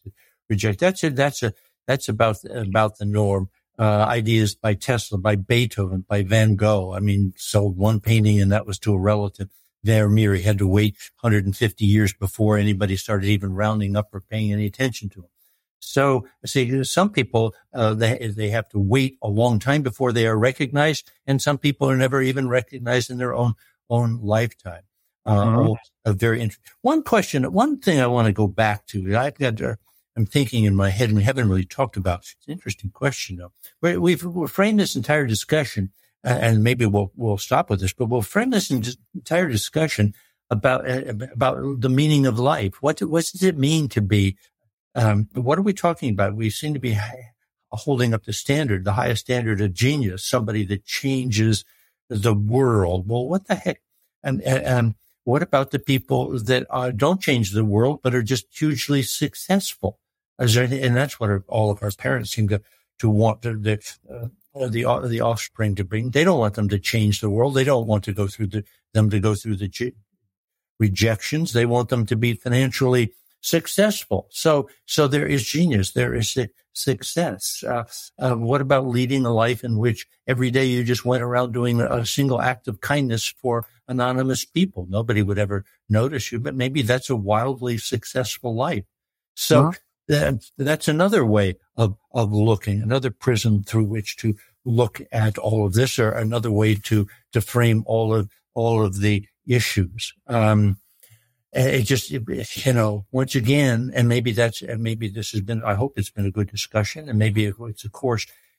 That's about the norm. Ideas by Tesla, by Beethoven, by Van Gogh. Sold one painting and that was to a relative. Vermeer, he had to wait 150 years before anybody started even rounding up or paying any attention to him. So, see, some people, they have to wait a long time before they are recognized, and some people are never even recognized in their own lifetime. Very interesting. One thing I want to go back to, I'm thinking in my head, and we haven't really talked about. It's an interesting question, though. We've framed this entire discussion, and maybe we'll stop with this, but we'll frame this entire discussion about the meaning of life. What does it mean to be? What are we talking about? We seem to be holding up the highest standard of genius, somebody that changes the world. Well, what the heck? And what about the people that don't change the world, but are just hugely successful? And that's what all of our parents seem to want the offspring to bring. They don't want them to change the world. They don't want to go through the rejections. They want them to be financially successful. So there is genius. There is success. What about leading a life in which every day you just went around doing a single act of kindness for anonymous people? Nobody would ever notice you, but maybe that's a wildly successful life. So that's another way of looking, another prism through which to look at all of this, or another way to frame all of the issues. It just, once again, and maybe this has been, I hope it's been a good discussion, and maybe it's a course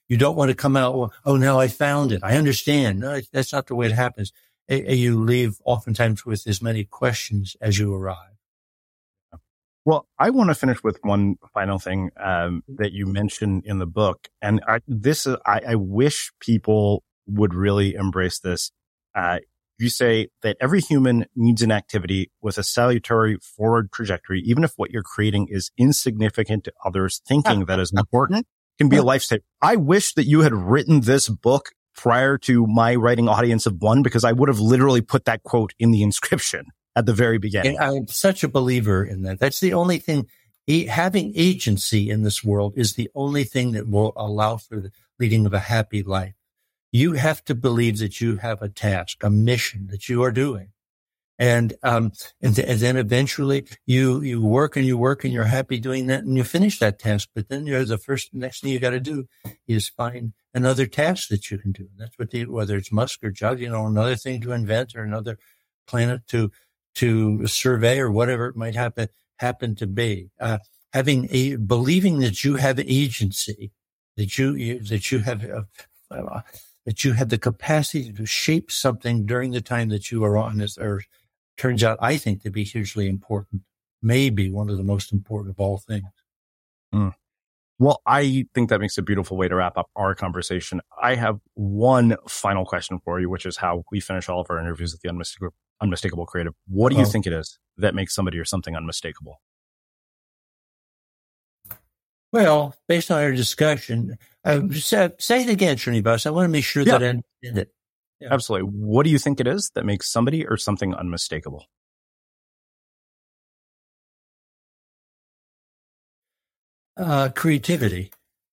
You don't want to come out, oh, now I found it. I understand. No, that's not the way it happens. You leave oftentimes with as many questions as you arrive.
Well, I want to finish with one final thing that you mentioned in the book. And I wish people would really embrace this. You say that every human needs an activity with a salutary forward trajectory, even if what you're creating is insignificant to others. Thinking that is important can be a lifesaver. I wish that you had written this book prior to my writing audience of one, because I would have literally put that quote in the inscription at the very beginning.
And I'm such a believer in that. That's the only thing. Having agency in this world is the only thing that will allow for the leading of a happy life. You have to believe that you have a task, a mission that you are doing. And then eventually you work and you're happy doing that and you finish that task. But then next thing you got to do is find another task that you can do. And that's whether it's Musk or Jobs, another thing to invent or another planet to survey or whatever it might happen to be. Believing that you have agency, that you have the capacity to shape something during the time that you are on this earth turns out, I think, to be hugely important. Maybe one of the most important of all things.
Well, I think that makes a beautiful way to wrap up our conversation. I have one final question for you, which is how we finish all of our interviews with the Unmistakable Creative. What do you think it is that makes somebody or something unmistakable?
Well, based on our discussion, say it again, Srinivas. I want to make sure that I understand it. Yeah.
Absolutely. What do you think it is that makes somebody or something unmistakable?
Creativity.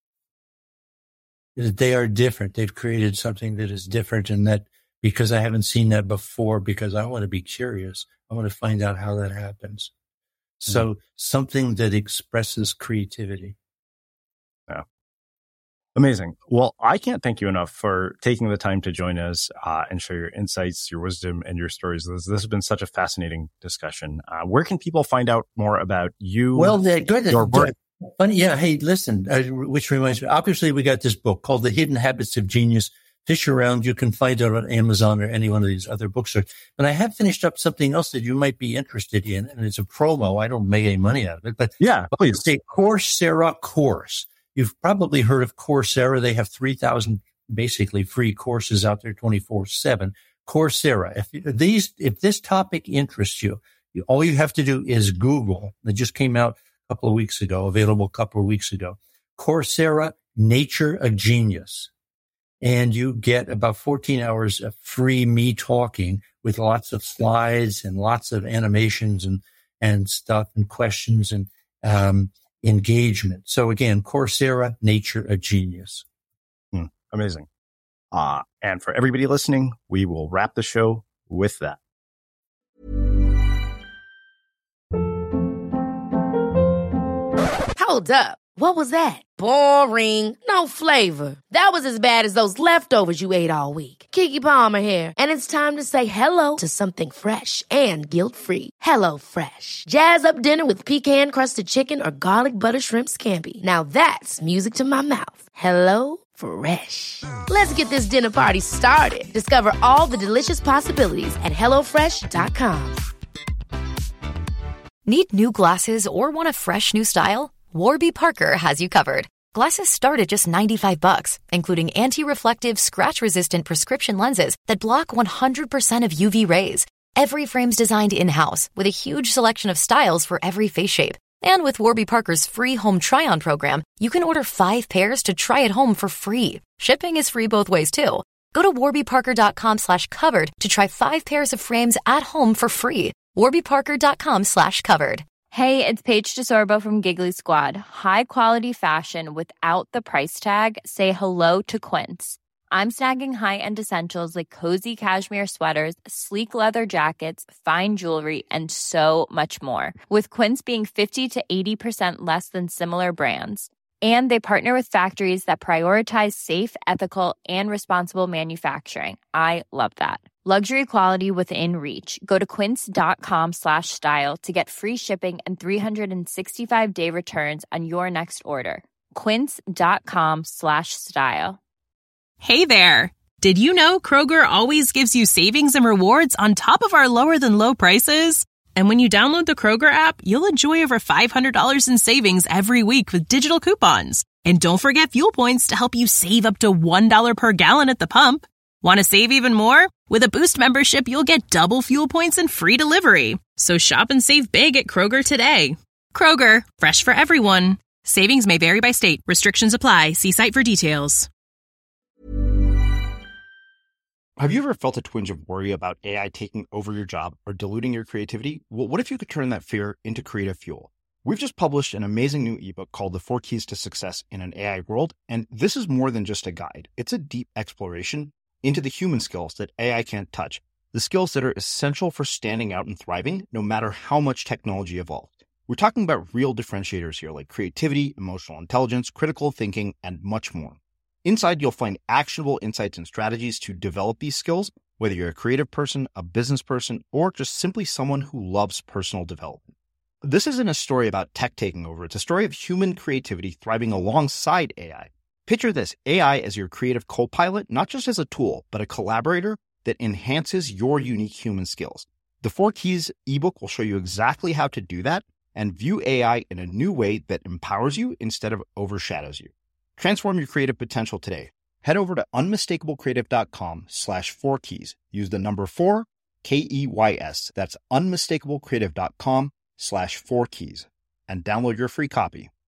They are different. They've created something that is different, and that because I haven't seen that before, because I want to be curious. I want to find out how that happens. So something that expresses creativity.
Yeah. Amazing. Well, I can't thank you enough for taking the time to join us and share your insights, your wisdom, and your stories. This has been such a fascinating discussion. Where can people find out more about you?
Well, your work? Funny, yeah. Hey, listen, which reminds me, obviously we got this book called The Hidden Habits of Genius. Fish around. You can find it on Amazon or any one of these other bookstores. But I have finished up something else that you might be interested in, and it's a promo. I don't make any money out of it, but
yeah, please.
It's a Coursera course. You've probably heard of Coursera. They have 3,000 basically free courses out there 24/7. Coursera. If this topic interests you, all you have to do is Google. It just came out available a couple of weeks ago. Coursera, Nature of Genius. And you get about 14 hours of free me talking with lots of slides and lots of animations and stuff and questions and engagement. So again, Coursera, Nature of Genius.
Amazing. And for everybody listening, we will wrap the show with that.
Hold up. What was that? Boring. No flavor. That was as bad as those leftovers you ate all week. Keke Palmer here. And it's time to say hello to something fresh and guilt-free. Hello Fresh. Jazz up dinner with pecan-crusted chicken or garlic butter shrimp scampi. Now that's music to my mouth. Hello Fresh. Let's get this dinner party started. Discover all the delicious possibilities at HelloFresh.com.
Need new glasses or want a fresh new style? Warby Parker has you covered. Glasses start at just $95, including anti-reflective, scratch-resistant prescription lenses that block 100% of UV rays. Every frame's designed in-house with a huge selection of styles for every face shape. And with Warby Parker's free home try-on program, you can order 5 pairs to try at home for free. Shipping is free both ways, too. Go to warbyparker.com/covered to try 5 pairs of frames at home for free. warbyparker.com/covered.
Hey, it's Paige DeSorbo from Giggly Squad. High quality fashion without the price tag. Say hello to Quince. I'm snagging high-end essentials like cozy cashmere sweaters, sleek leather jackets, fine jewelry, and so much more. With Quince being 50 to 80% less than similar brands. And they partner with factories that prioritize safe, ethical, and responsible manufacturing. I love that. Luxury quality within reach. Go to quince.com/style to get free shipping and 365-day returns on your next order. quince.com/style.
Hey there! Did you know Kroger always gives you savings and rewards on top of our lower than low prices? And when you download the Kroger app, you'll enjoy over $500 in savings every week with digital coupons. And don't forget fuel points to help you save up to $1 per gallon at the pump. Want to save even more? With a Boost membership, you'll get double fuel points and free delivery. So shop and save big at Kroger today. Kroger, fresh for everyone. Savings may vary by state. Restrictions apply. See site for details.
Have you ever felt a twinge of worry about AI taking over your job or diluting your creativity? Well, what if you could turn that fear into creative fuel? We've just published an amazing new ebook called The 4 Keys to Success in an AI World, and this is more than just a guide. It's a deep exploration into the human skills that AI can't touch, the skills that are essential for standing out and thriving, no matter how much technology evolved. We're talking about real differentiators here, like creativity, emotional intelligence, critical thinking, and much more. Inside, you'll find actionable insights and strategies to develop these skills, whether you're a creative person, a business person, or just simply someone who loves personal development. This isn't a story about tech taking over. It's a story of human creativity thriving alongside AI. Picture this, AI as your creative co-pilot, not just as a tool, but a collaborator that enhances your unique human skills. The 4 Keys ebook will show you exactly how to do that and view AI in a new way that empowers you instead of overshadows you. Transform your creative potential today. Head over to unmistakablecreative.com/4keys. Use the number 4, KEYS. That's unmistakablecreative.com/4keys and download your free copy.